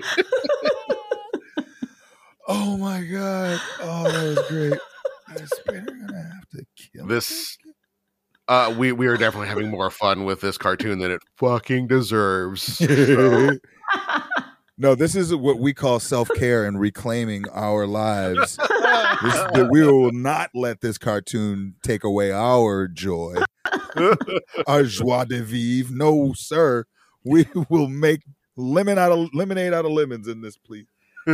Oh my god! Oh, that was great. Is Spinner gonna have to kill This, uh, we we are definitely having more fun with this cartoon than it fucking deserves. So, No, this is what we call self-care and reclaiming our lives. This, that we will not let this cartoon take away our joy, our joie de vivre. No, sir. We will make lemon out of lemonade out of lemons in this, please.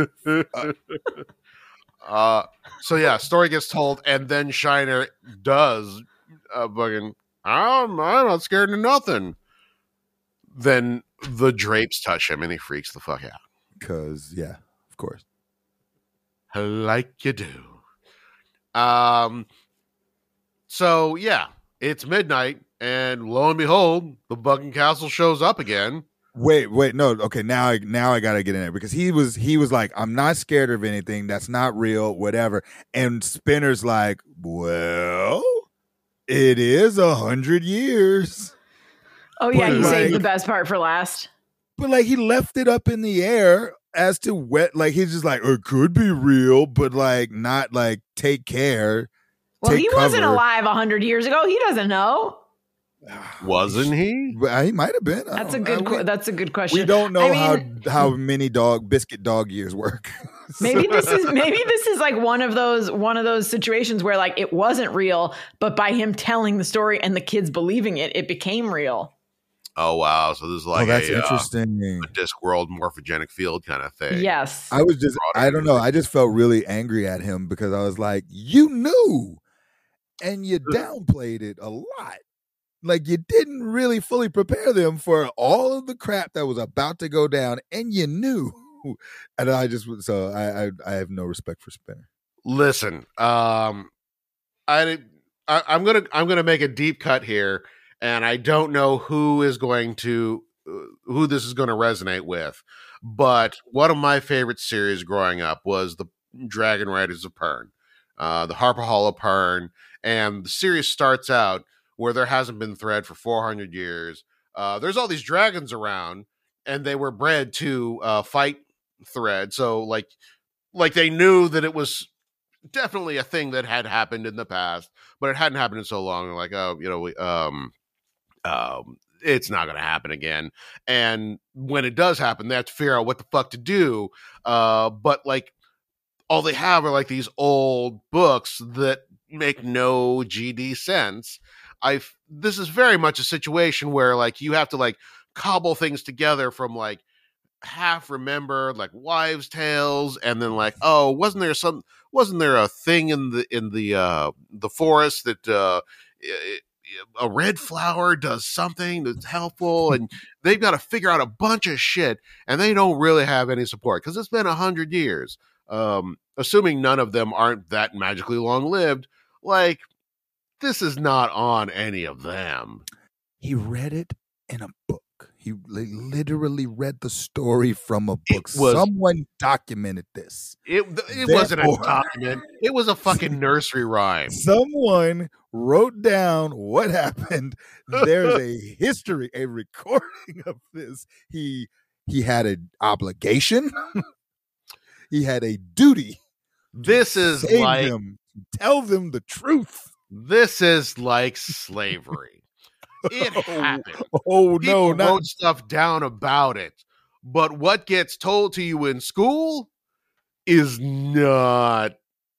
uh, so yeah, story gets told, and then Shiner does uh, fucking. I'm I'm not scared of nothing. Then the drapes touch him, and he freaks the fuck out. Because, yeah, of course. Like you do. Um. So yeah, it's midnight, and lo and behold, the Bucking Castle shows up again. Wait, wait, no, okay. Now, I now I gotta get in there because he was he was like, I'm not scared of anything that's not real, whatever. And Spinner's like, well, it is a hundred years. Oh yeah, But you saved like- the best part for last. But like he left it up in the air as to what, like he's just like, it could be real, but like not like take care. Well, take he wasn't cover. alive a hundred years ago. He doesn't know. Wasn't he? But he might have been. I That's a don't- good. I- que- we- that's a good question. We don't know I mean, how how many dog biscuit dog years work. Maybe this is maybe this is like one of those one of those situations where like it wasn't real, but by him telling the story and the kids believing it, it became real. Oh wow! So this is like oh, that's a, uh, interesting. a Discworld morphogenic field kind of thing. Yes. I was just, Broader I don't know. I just felt really angry at him because I was like, you knew and you downplayed it a lot. Like you didn't really fully prepare them for all of the crap that was about to go down, and you knew. And I just, so I, I, I have no respect for Spinner. Listen, um, I, I I'm gonna I'm gonna make a deep cut here, and I don't know who is going to uh, who this is going to resonate with, but one of my favorite series growing up was the Dragon Riders of Pern, uh, the Harper Hall of Pern, and the series starts out where there hasn't been thread for four hundred years. Uh, there's all these dragons around, and they were bred to uh, fight thread. So like, like they knew that it was definitely a thing that had happened in the past, but it hadn't happened in so long. They're like, oh, you know, we, um, um, it's not going to happen again. And when it does happen, they have to figure out what the fuck to do. Uh, but like, all they have are like these old books that make no G D sense. I this is very much a situation where like you have to like cobble things together from like half remembered like wives' tales, and then like, oh, wasn't there some wasn't there a thing in the in the uh the forest that uh it, a red flower does something that's helpful, and they've got to figure out a bunch of shit, and they don't really have any support because it's been a hundred years. Um, assuming none of them aren't that magically long lived, like this is not on any of them. He read it in a book. He li- literally read the story from a book. was- Someone documented this. It it wasn't a Therefore- document. It was a fucking nursery rhyme. Someone wrote down what happened. There's a history, a recording of this. He he had an obligation. He had a duty. This is Save like them. Tell them the truth. this is like slavery. It happened. Oh People no, not wrote stuff down about it, but what gets told to you in school is not.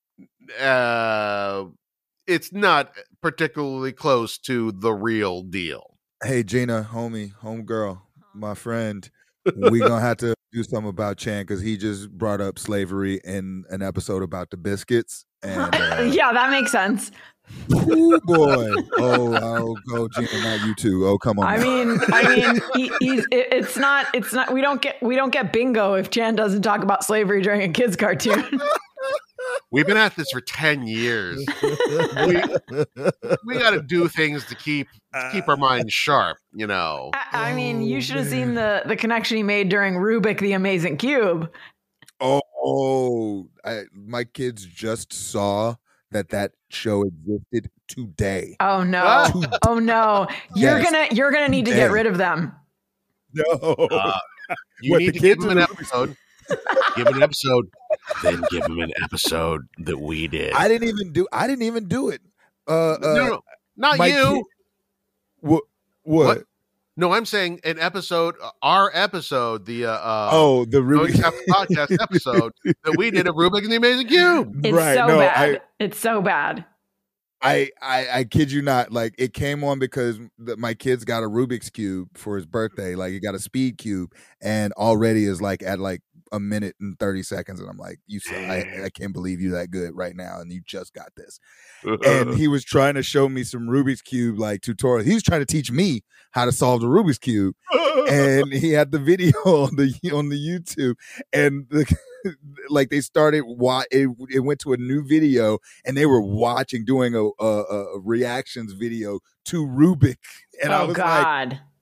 Uh, it's not particularly close to the real deal. hey Gina, homie, homegirl, my friend. We gonna have to do something about Chan because he just brought up slavery in an episode about the biscuits. And uh, Yeah, that makes sense. ooh, boy, oh, oh, go Gina, not you two. Oh, come on. I now. mean, I mean, he, he's, it, it's not, it's not. We don't get, we don't get bingo if Chan doesn't talk about slavery during a kids' cartoon. We've been at this for ten years. we we got to do things to keep to keep our minds sharp, you know. I, I mean, you Oh, should have seen the the connection he made during Rubik the Amazing Cube. oh, oh I, my kids just saw that that show existed today. Oh no! Ah. Oh no! You're Yes. gonna you're gonna need to get Today. rid of them. No, Uh, You What, need the to give kids him an or the- episode. Give him an episode, then give him an episode that we did. I didn't even do. I didn't even do it. Uh, uh, no, no, not my you. kid- What? What? What? No, I'm saying an episode, uh, our episode, the uh, uh, oh, the Knowing Ruby Stuff podcast episode that we did of Rubik and the Amazing Cube. It's right? so no, bad. I, It's so bad. I, I, I kid you not. Like it came on because the, my kids got a Rubik's cube for his birthday. Like he got a speed cube, and already is like at like a minute and thirty seconds, and I'm like, you, so, I, I can't believe you that good right now, and you just got this. And he was trying to show me some Rubik's cube like tutorial. He was trying to teach me how to solve the Rubik's cube, and he had the video on the on the YouTube, and the, like they started wa- it, it went to a new video, and they were watching doing a, a, a reactions video to Rubik, and I Oh was like, God!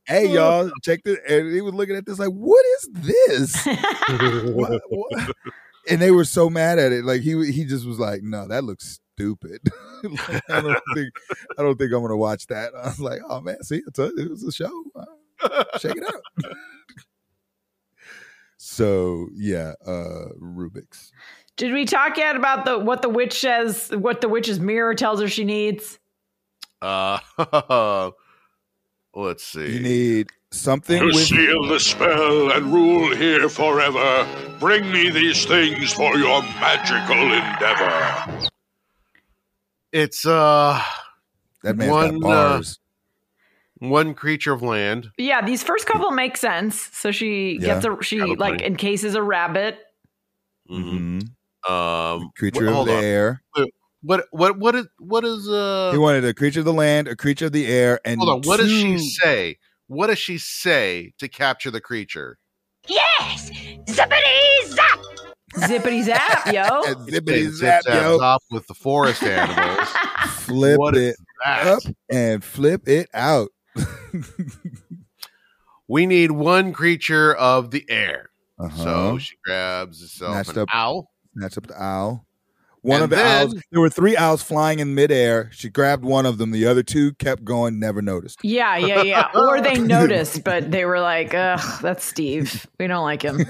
hey, y'all, check this. And he was looking at this like, what is this? What- what? And they were so mad at it. Like he he just was like, no, that looks stupid. Like, I don't think I don't think I'm gonna watch that. I was like, oh man, see, I told you, it was a show. Uh, check it out. So yeah, uh Rubik's. Did we talk yet about the what the witch says? What the witch's mirror tells her she needs? Uh, let's see. You need something To with seal the spell and rule here forever, bring me these things for your magical endeavor. It's uh that man's one, got bars. one creature of land. Yeah, these first couple make sense. So she Yeah. gets a she Probably. like encases a rabbit. Mm-hmm. Mhm. Um, Creature wh- of hold the on. air. What what what is what is uh? He wanted a creature of the land, a creature of the air, and Hold on. What does she two- say? What does she say to capture the creature? Yes! Zippity zap! Zippity zap, yo. Zippity It zap, zips yo. off with the forest animals. Flip What it is that? up and flip it out. We need one creature of the air. Uh-huh. So she grabs herself Snatched an up- owl. Snatch up the owl. One And of the then- owls. There were three owls flying in midair. She grabbed one of them. The other two kept going, never noticed. Yeah, yeah, yeah. Or they noticed, but they were like, ugh, that's Steve. We don't like him.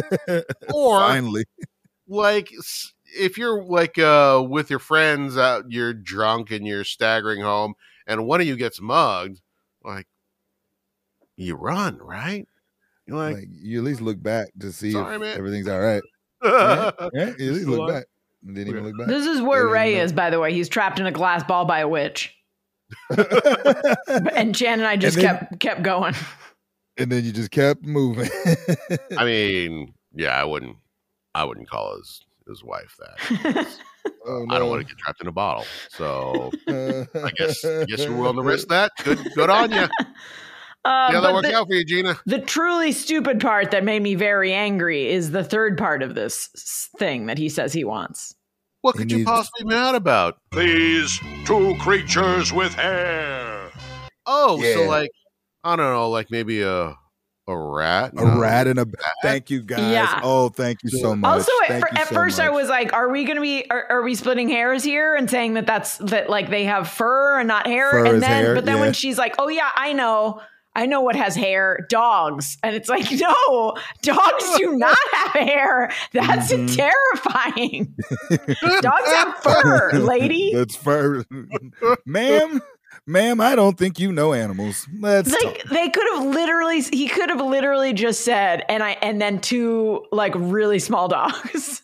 Or Finally. like s- if you're like uh with your friends out, you're drunk and you're staggering home, and one of you gets mugged, like you run, right? You're like, Like, you at least look back to see Sorry, if man. everything's all right. Right? Right? You at least Still look alive? back. Didn't even look back. This is where They Ray didn't is, by the way. He's trapped in a glass ball by a witch. know. And Chan and I just And then- kept kept going. And then you just kept moving. I mean, yeah, I wouldn't, I wouldn't call his his wife that. Oh, I don't no. want to get trapped in a bottle. So I I guess, I guess you're willing to risk that. Good, good on you. Uh, See how that but worked the, out for you, Gina. the truly stupid part that made me very angry is the third part of this s- thing that he says he wants. What He could you needs- possibly be mad about? These two creatures with hair. Oh, Yeah. so like, I don't know, like maybe a a rat, A rat and a thank you guys. Yeah. Oh, thank you so much. Also, at, Thank fir- you at so first, I much. was like, "Are we going to be? Are, are we splitting hairs here and saying that that's that like they have fur and not hair?" Fur and is then, hair, but then yeah. when she's like, "Oh yeah, I know, I know what has hair, dogs," and it's like, no, dogs do not have hair. That's Mhm. terrifying. Dogs have fur, lady. That's fur, ma'am. Ma'am, I don't think you know animals. Let's Like talk. they could have literally, he could have literally just said, and I, and then two like really small dogs.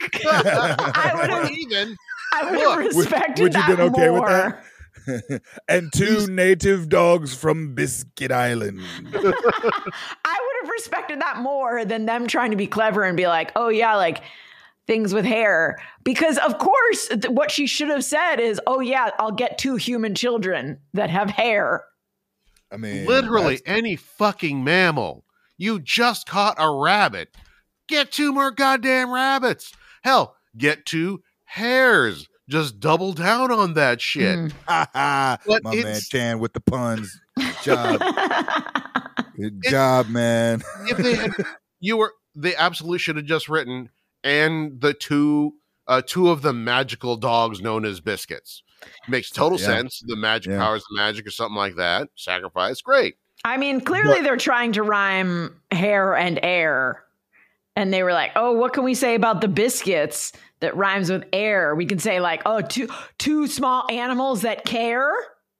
I would Or have, even I would Look, have would- respected would you that been okay with more. that? And two native dogs from Biscuit Island. I would have respected that more than them trying to be clever and be like, oh yeah, like things with hair. Because of course, th- what she should have said is, oh yeah, I'll get two human children that have hair. I mean, literally that's- any fucking mammal. You just caught a rabbit. Get two more goddamn rabbits. Hell, get two hares. Just double down on that shit. Mm. Ha ha. But My man it's- Chan with the puns. Good job. Good job, man. If they had, you were, they absolutely should have just written, and the two, uh, two of the magical dogs known as biscuits. Makes total Yeah. sense. The magic Yeah. powers of magic or something like that. Sacrifice, great. I mean, clearly they're trying to rhyme hair and air. And they were like, oh, what can we say about the biscuits that rhymes with air? We can say like, oh, two two small animals that care.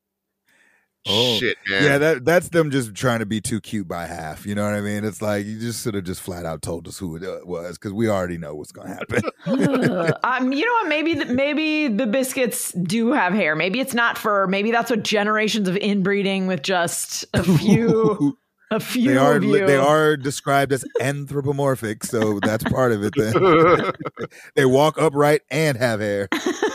Oh, Shit, man. Yeah, that that's them just trying to be too cute by half. You know what I mean? It's like you just should have just flat out told us who it uh, was because we already know what's going to happen. Ugh. um, you know what? Maybe the, maybe the biscuits do have hair. Maybe it's not fur. Maybe that's what generations of inbreeding with just a few, a few they are of you. they are described as anthropomorphic, so that's part of it. Then they walk upright and have hair.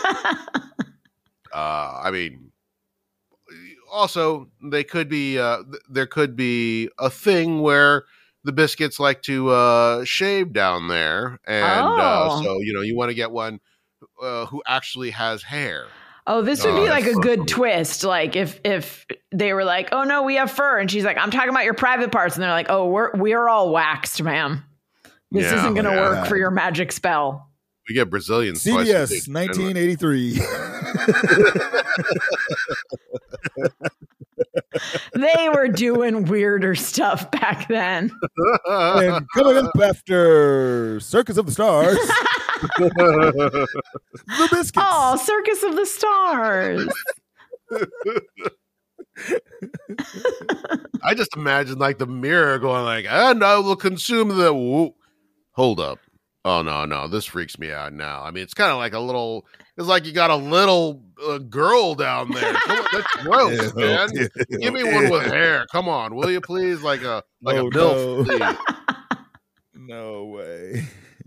uh, I mean, also they could be. Uh, th- there could be a thing where the biscuits like to uh, shave down there, and uh, Oh. so you know you want to get one uh, who actually has hair. Oh, this would Oh, be like that's a so good funny. twist. Like if if they were like, "Oh no, we have fur," and she's like, "I'm talking about your private parts," and they're like, "Oh, we're we're all waxed, ma'am. This Yeah, isn't going to yeah. work for your magic spell." We get Brazilian C twice B a S, week. nineteen eighty-three. They were doing weirder stuff back then. And coming up after Circus of the Stars, The Biscuits. Oh, Circus of the Stars. I just imagine like the mirror going like, and I will consume the. Whoa. Hold up. Oh no, no, this freaks me out now. I mean, it's kind of like a little. It's like you got a little uh, girl down there. Come on, that's gross, Ew, man. ew, Give me one with ew. hair. Come on, will you please? Like a like Oh, a milf, no. please. No way.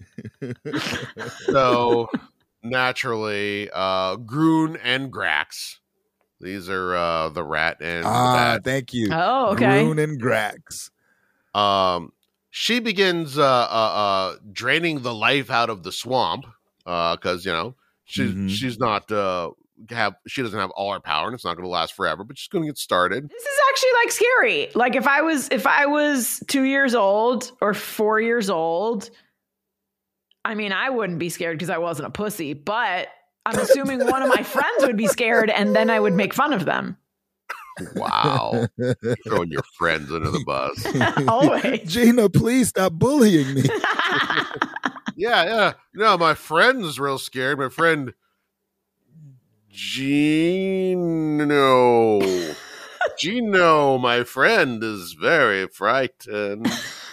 So naturally, uh, Groon and Grax. These are uh, the rat and the Ah, bat. thank you. Oh, okay. Groon and Grax. Um, she begins uh, uh, uh, draining the life out of the swamp because you know she's Mhm. she's not uh, have she doesn't have all her power and it's not going to last forever, but she's going to get started. This is actually like scary. Like if I was if I was two years old or four years old, I mean, I wouldn't be scared because I wasn't a pussy, but I'm assuming one of my friends would be scared and then I would make fun of them. Wow, throwing your friends under the bus. Always. Gina, please stop bullying me. Yeah, yeah. No, my friend's real scared. My friend Gino. Gino, my friend, is very frightened.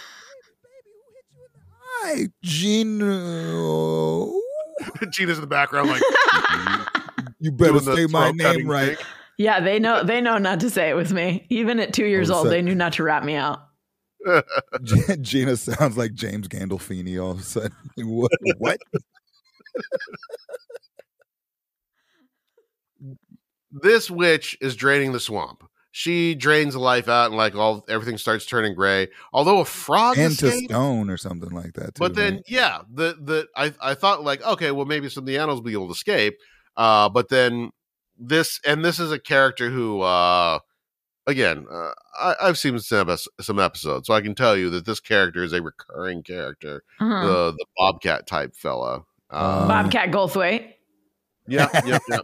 Hi, Gino. Gina's in the background, like You better doing the say my throat cutting name right. thing. Yeah, they know they know not to say it with me. Even at two years Oh, old, so- they knew not to rat me out. G- Gina sounds like James Gandolfini all of a sudden. What? What? This witch is draining the swamp. She drains the life out, and like all everything starts turning gray. Although a frog And to escaped, stone or something like that. Too, but then right? yeah, the the I I thought like okay, well maybe some of the animals will be able to escape. Uh, but then this and this is a character who uh again uh, I, I've seen some epis- some episodes, so I can tell you that this character is a recurring character. Uh-huh. The the Bobcat type fella. Uh, Bobcat Goldthwait. yeah, yeah, yeah.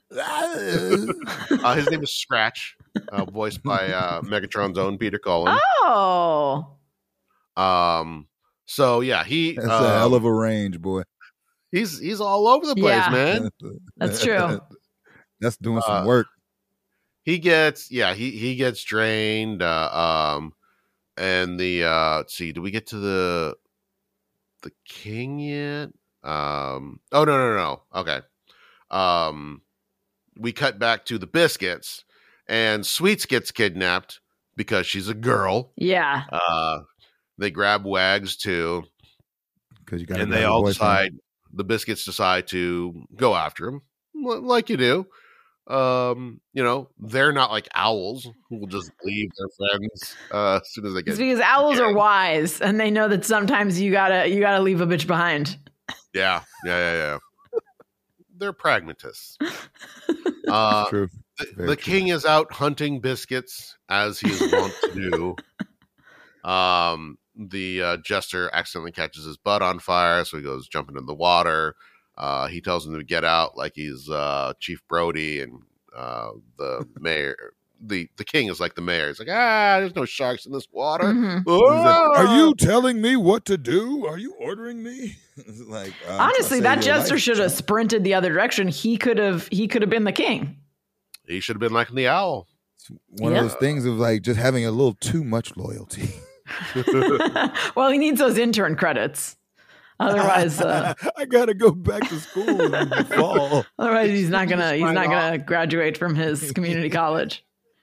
Uh, his name is Scratch, uh, voiced by uh, Megatron's own Peter Cullen. Oh. Um, so yeah, he That's a hell um, of a range, boy. he's he's all over the place, Yeah. man. That's true. That's doing some Uh, work. He gets yeah, he he gets drained. Uh, um, and the uh, let's see, do we get to the the king yet? Um, oh no no no, okay. Um, we cut back to the Biscuits, and Sweets gets kidnapped because she's a girl. Yeah. Uh, they grab Wags too, Because you got and they all decide. The Biscuits decide to go after him, li- like you do. Um, you know, they're not like owls who will just leave their friends uh, as soon as they It's get. because owls are wise and they know that sometimes you gotta you gotta leave a bitch behind. Yeah, yeah, yeah, yeah. They're pragmatists. Uh, True. the Very the true. king is out hunting biscuits as he is wont to do. Um, the uh, jester accidentally catches his butt on fire, so he goes jumping in the water. Uh, he tells him to get out like he's uh, Chief Brody, and uh, the mayor, the the king is like the mayor. He's like, ah, there's no sharks in this water. Mhm. He's like, are Ah! you telling me what to do? Are you ordering me? It's like uh, I'm trying to Honestly, save that your jester life, should have champ. sprinted the other direction. He could have he could have been the king. He should have been like the owl. One Yeah. of those things of like just having a little too much loyalty. Well, he needs those intern credits. Otherwise, uh, I gotta go back to school in the fall. otherwise he's not gonna he's Sign not gonna graduate from his community college.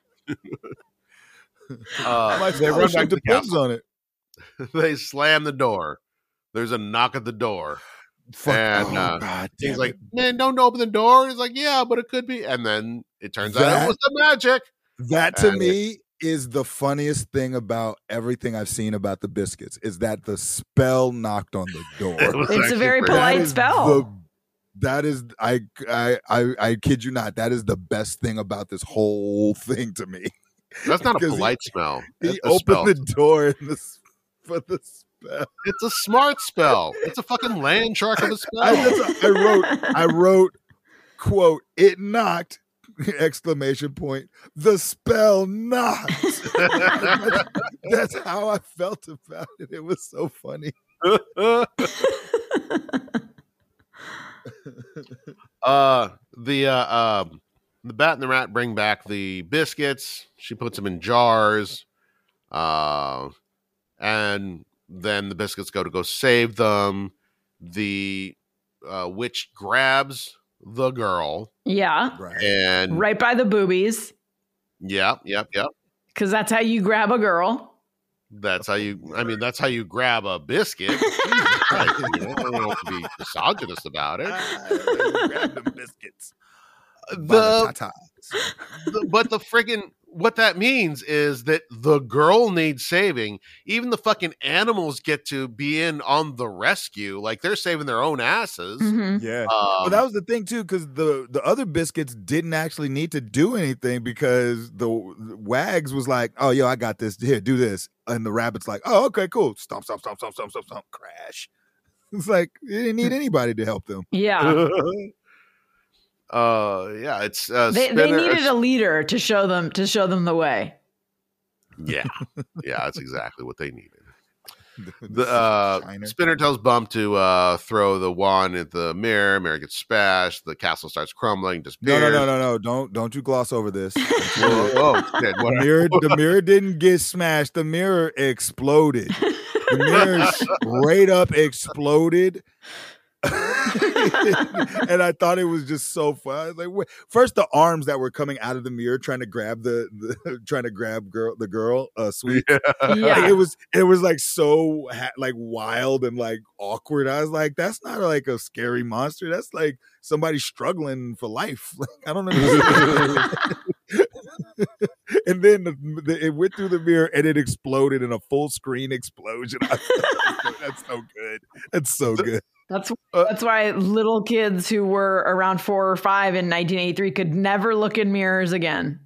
Uh, My they run scholarship back to the depends castle. on it. They slam the door. There's a knock at the door. Fuck. And, oh, uh, God He's damn like, it. man, don't open the door. He's like, yeah, but it could be. And then it turns out That- it was the magic. That to and me is the funniest thing about everything I've seen about the Biscuits is that the spell knocked on the door. It was It's a actually very pretty- polite That is spell. the That is, I, I, I, I kid you not. That is the best thing about this whole thing to me. That's not a Because polite he, smell. He That's a opened spell. the door and the, for the spell. It's a smart spell. It's a fucking land shark of a spell. I, just, I wrote, I wrote, quote, it knocked, exclamation point, the spell knocked. that's, that's how I felt about it. It was so funny. uh, the, uh, um, the Bat and the Rat bring back the biscuits. She puts them in jars. Uh, and then the biscuits go to go save them. The uh, witch grabs the girl. Yeah. Right. And Right by the boobies. Yep, yep, yep. Because that's how you grab a girl. That's how you, I mean, that's how you grab a biscuit. Jesus Christ, you know, I don't have to be misogynist about it. Grab them biscuits. The, The, the, but the friggin', what that means is that the girl needs saving. Even the fucking animals get to be in on the rescue. Like they're saving their own asses. Mhm. yeah. Um, But that was the thing too, because the the other biscuits didn't actually need to do anything because the, the Wags was like, "Oh, yo, I got this. Here, do this," and the rabbit's like, "Oh, okay, cool. Stomp, stomp, stomp, stomp, stomp, stomp, stomp, crash." It's like they didn't need anybody to help them. Yeah. uh, yeah, it's uh, They, they Spinner- needed a leader to show them to show them the way. Yeah, yeah, that's exactly what they needed. The uh, Shiner. Spinner tells Bump to uh, throw the wand at the mirror. Mirror gets smashed. The castle starts crumbling. No, Disappears. no, no, no, no! Don't don't you gloss over this. Whoa, whoa, shit, The what- mirror, the mirror didn't get smashed. The mirror exploded. The mirror straight up exploded. And I thought it was just so fun. I was like, wait. First, the arms that were coming out of the mirror trying to grab the, the trying to grab girl the girl, uh, sweet. Yeah. Like, Yeah. it was it was like so ha- like wild and like awkward. I was like, that's not like a scary monster. That's like somebody struggling for life. Like, I don't understand. And then the, the, it went through the mirror and it exploded in a full screen explosion. I was like, that's so good. That's so good. That's that's why little kids who were around four or five in nineteen eighty-three could never look in mirrors again.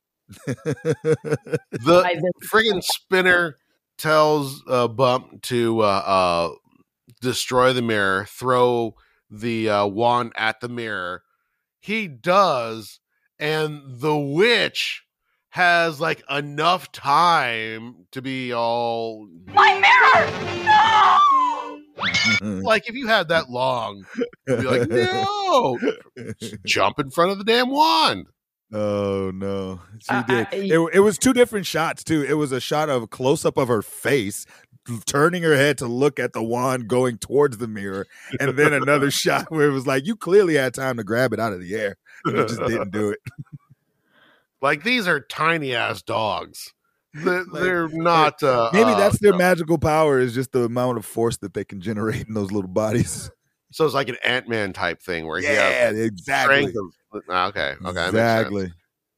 The By this- friggin' Spinner tells uh, Bump to uh, uh, destroy the mirror, throw the uh, wand at the mirror. He does, and the witch has like enough time to be all My mirror! No! like if you had that long, you'd be like, no, jump in front of the damn wand. Oh no, she Uh, did. I- it, it was two different shots too. It was a shot of close up of her face, turning her head to look at the wand going towards the mirror, and then another shot where it was like you clearly had time to grab it out of the air, and you just didn't do it. Like these are tiny ass dogs. They're, Like, they're not. Uh, Maybe uh, that's their magical power is just the amount of force that they can generate in those little bodies. so it's like an Ant-Man type thing where he Yeah, has exactly. strength of, ah, okay, okay, that makes sense. Exactly.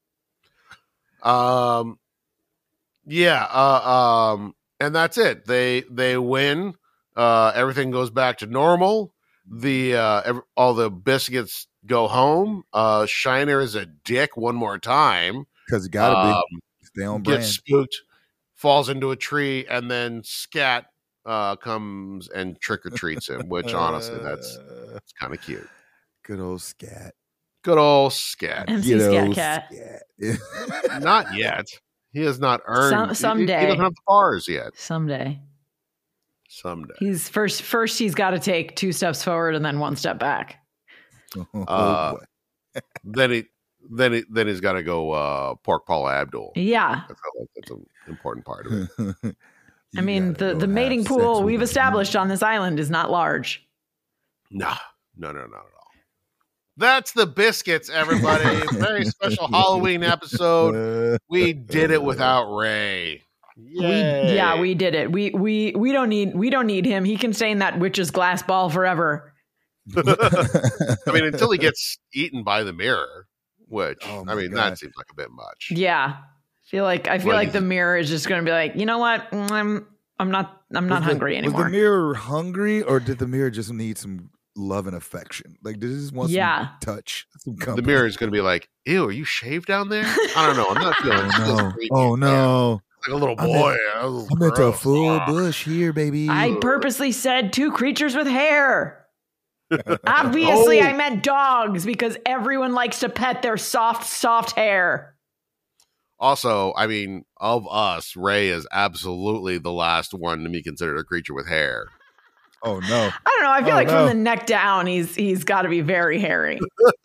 Um, yeah, uh, um, and that's it. They they win. Uh, everything goes back to normal. The uh, ev- all the biscuits go home. Uh, Shiner is a dick one more time. Because you gotta Um, be stay on brand. gets spooked, falls into a tree, and then Scat uh, comes and trick or treats him. Which honestly, that's Uh, that's kind of cute. good old scat. Good old Scat. M C Good Scat old Cat. Scat. Not yet. He has not earned. Some- he- he- someday. He doesn't have the bars yet. Someday. Someday. He's first first he's got to take two steps forward and then one step back. Oh, Uh, boy. then he then he then he's got to go uh, pork Paula Abdul. Yeah. That's, how- that's an important part of it. I You mean, gotta the, go the have mating sex pool with we've a established human. on this island is not large. No, no, no, not at all. That's the biscuits, everybody. Very special Halloween episode. We did it without Ray. We, yeah, we did it. We we we don't need we don't need him. He can stay in that witch's glass ball forever. I mean, until he gets eaten by the mirror, which Oh I my mean, God. that seems like a bit much. Yeah. Feel like I feel Like like is the it- mirror is just going to be like, you know what? Mm, I'm I'm not I'm not Was the- hungry Was anymore. the mirror hungry, or did the mirror just need some love and affection. Like, does he just want Yeah. some touch? Some The company? mirror is going to be like, ew, are you shaved down there? I don't know. I'm not feeling Oh feels no! freaky. Oh no! Like a little I'm boy. in- a little I'm into a gross. full Ah. bush here, baby. I purposely said two creatures with hair. Obviously, Oh. I meant dogs because everyone likes to pet their soft, soft hair. Also, I mean, of us, Ray is absolutely the last one to be considered a creature with hair. Oh no! I don't know. I feel Oh, like no. from the neck down, he's he's got to be very hairy.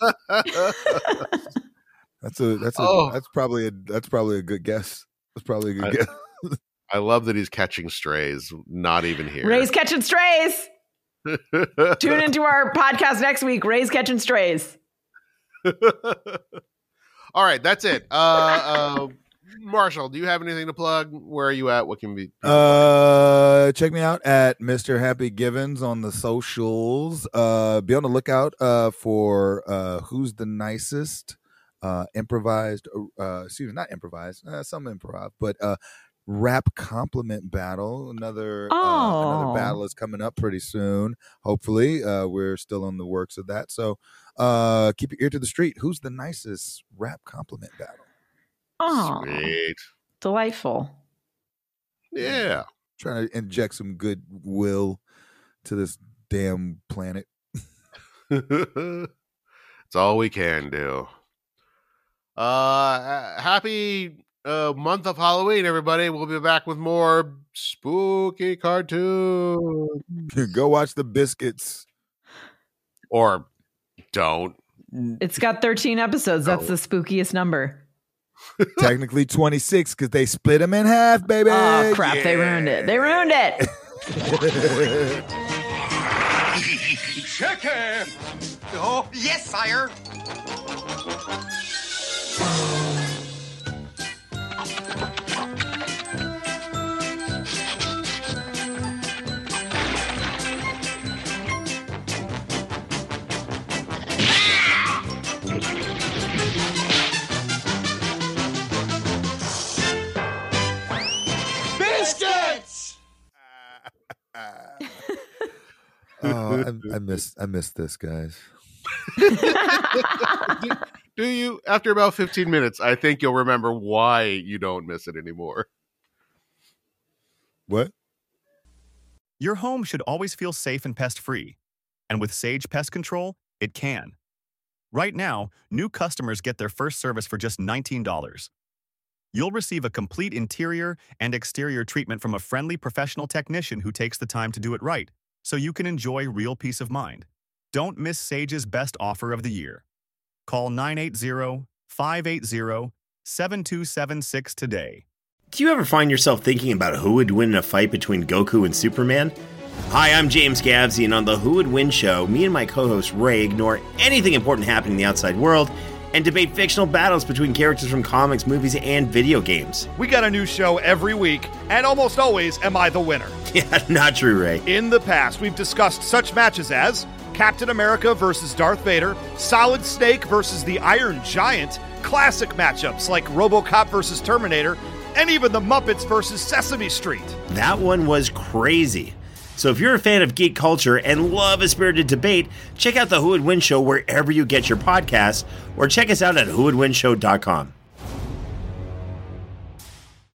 That's a that's a Oh. that's probably a that's probably a good guess. That's probably a good I- guess. I love that he's catching strays, not even here. Ray's catching strays. Tune into our podcast next week. Ray's catching strays. All right, that's it. Uh, uh, Marshall, do you have anything to plug? Where are you at? What can be? Uh, check me out at Mister Happy Givens on the socials. Uh, be on the lookout uh for uh Who's the Nicest uh improvised uh excuse me, not improvised, uh, some improv, but uh rap compliment battle. Another uh, Oh. another battle is coming up pretty soon. Hopefully, uh, we're still in the works of that. So, uh, keep your ear to the street. Who's the nicest rap compliment battle? Oh, Sweet. delightful. Yeah. Trying to inject some goodwill to this damn planet. It's all we can do. Uh, happy uh, month of Halloween, everybody. We'll be back with more spooky cartoons. Go watch the Biscuits. Or don't. It's got thirteen episodes. That's the spookiest number. Technically twenty-six because they split them in half, baby. Oh, crap. They ruined it. They ruined it. Check it! Oh, yes, sire. Biscuits! Oh, I, I miss I miss this, guys. Do you? After about fifteen minutes, I think you'll remember why you don't miss it anymore. What? Your home should always feel safe and pest-free. And with Sage Pest Control, it can. Right now, new customers get their first service for just nineteen dollars. You'll receive a complete interior and exterior treatment from a friendly professional technician who takes the time to do it right, so you can enjoy real peace of mind. Don't miss Sage's best offer of the year. Call nine eight zero, five eight zero, seven two seven six today. Do you ever find yourself thinking about who would win in a fight between Goku and Superman? Hi, I'm James Gavsey, and on the Who Would Win show, me and my co-host Ray ignore anything important happening in the outside world and debate fictional battles between characters from comics, movies, and video games. We got a new show every week, and almost always am I the winner. Yeah, not true, Ray. In the past, we've discussed such matches as Captain America versus Darth Vader, Solid Snake versus the Iron Giant, classic matchups like RoboCop versus Terminator, and even the Muppets versus Sesame Street. That one was crazy. So if you're a fan of geek culture and love a spirited debate, check out the Who Would Win show wherever you get your podcasts, or check us out at who would win show dot com.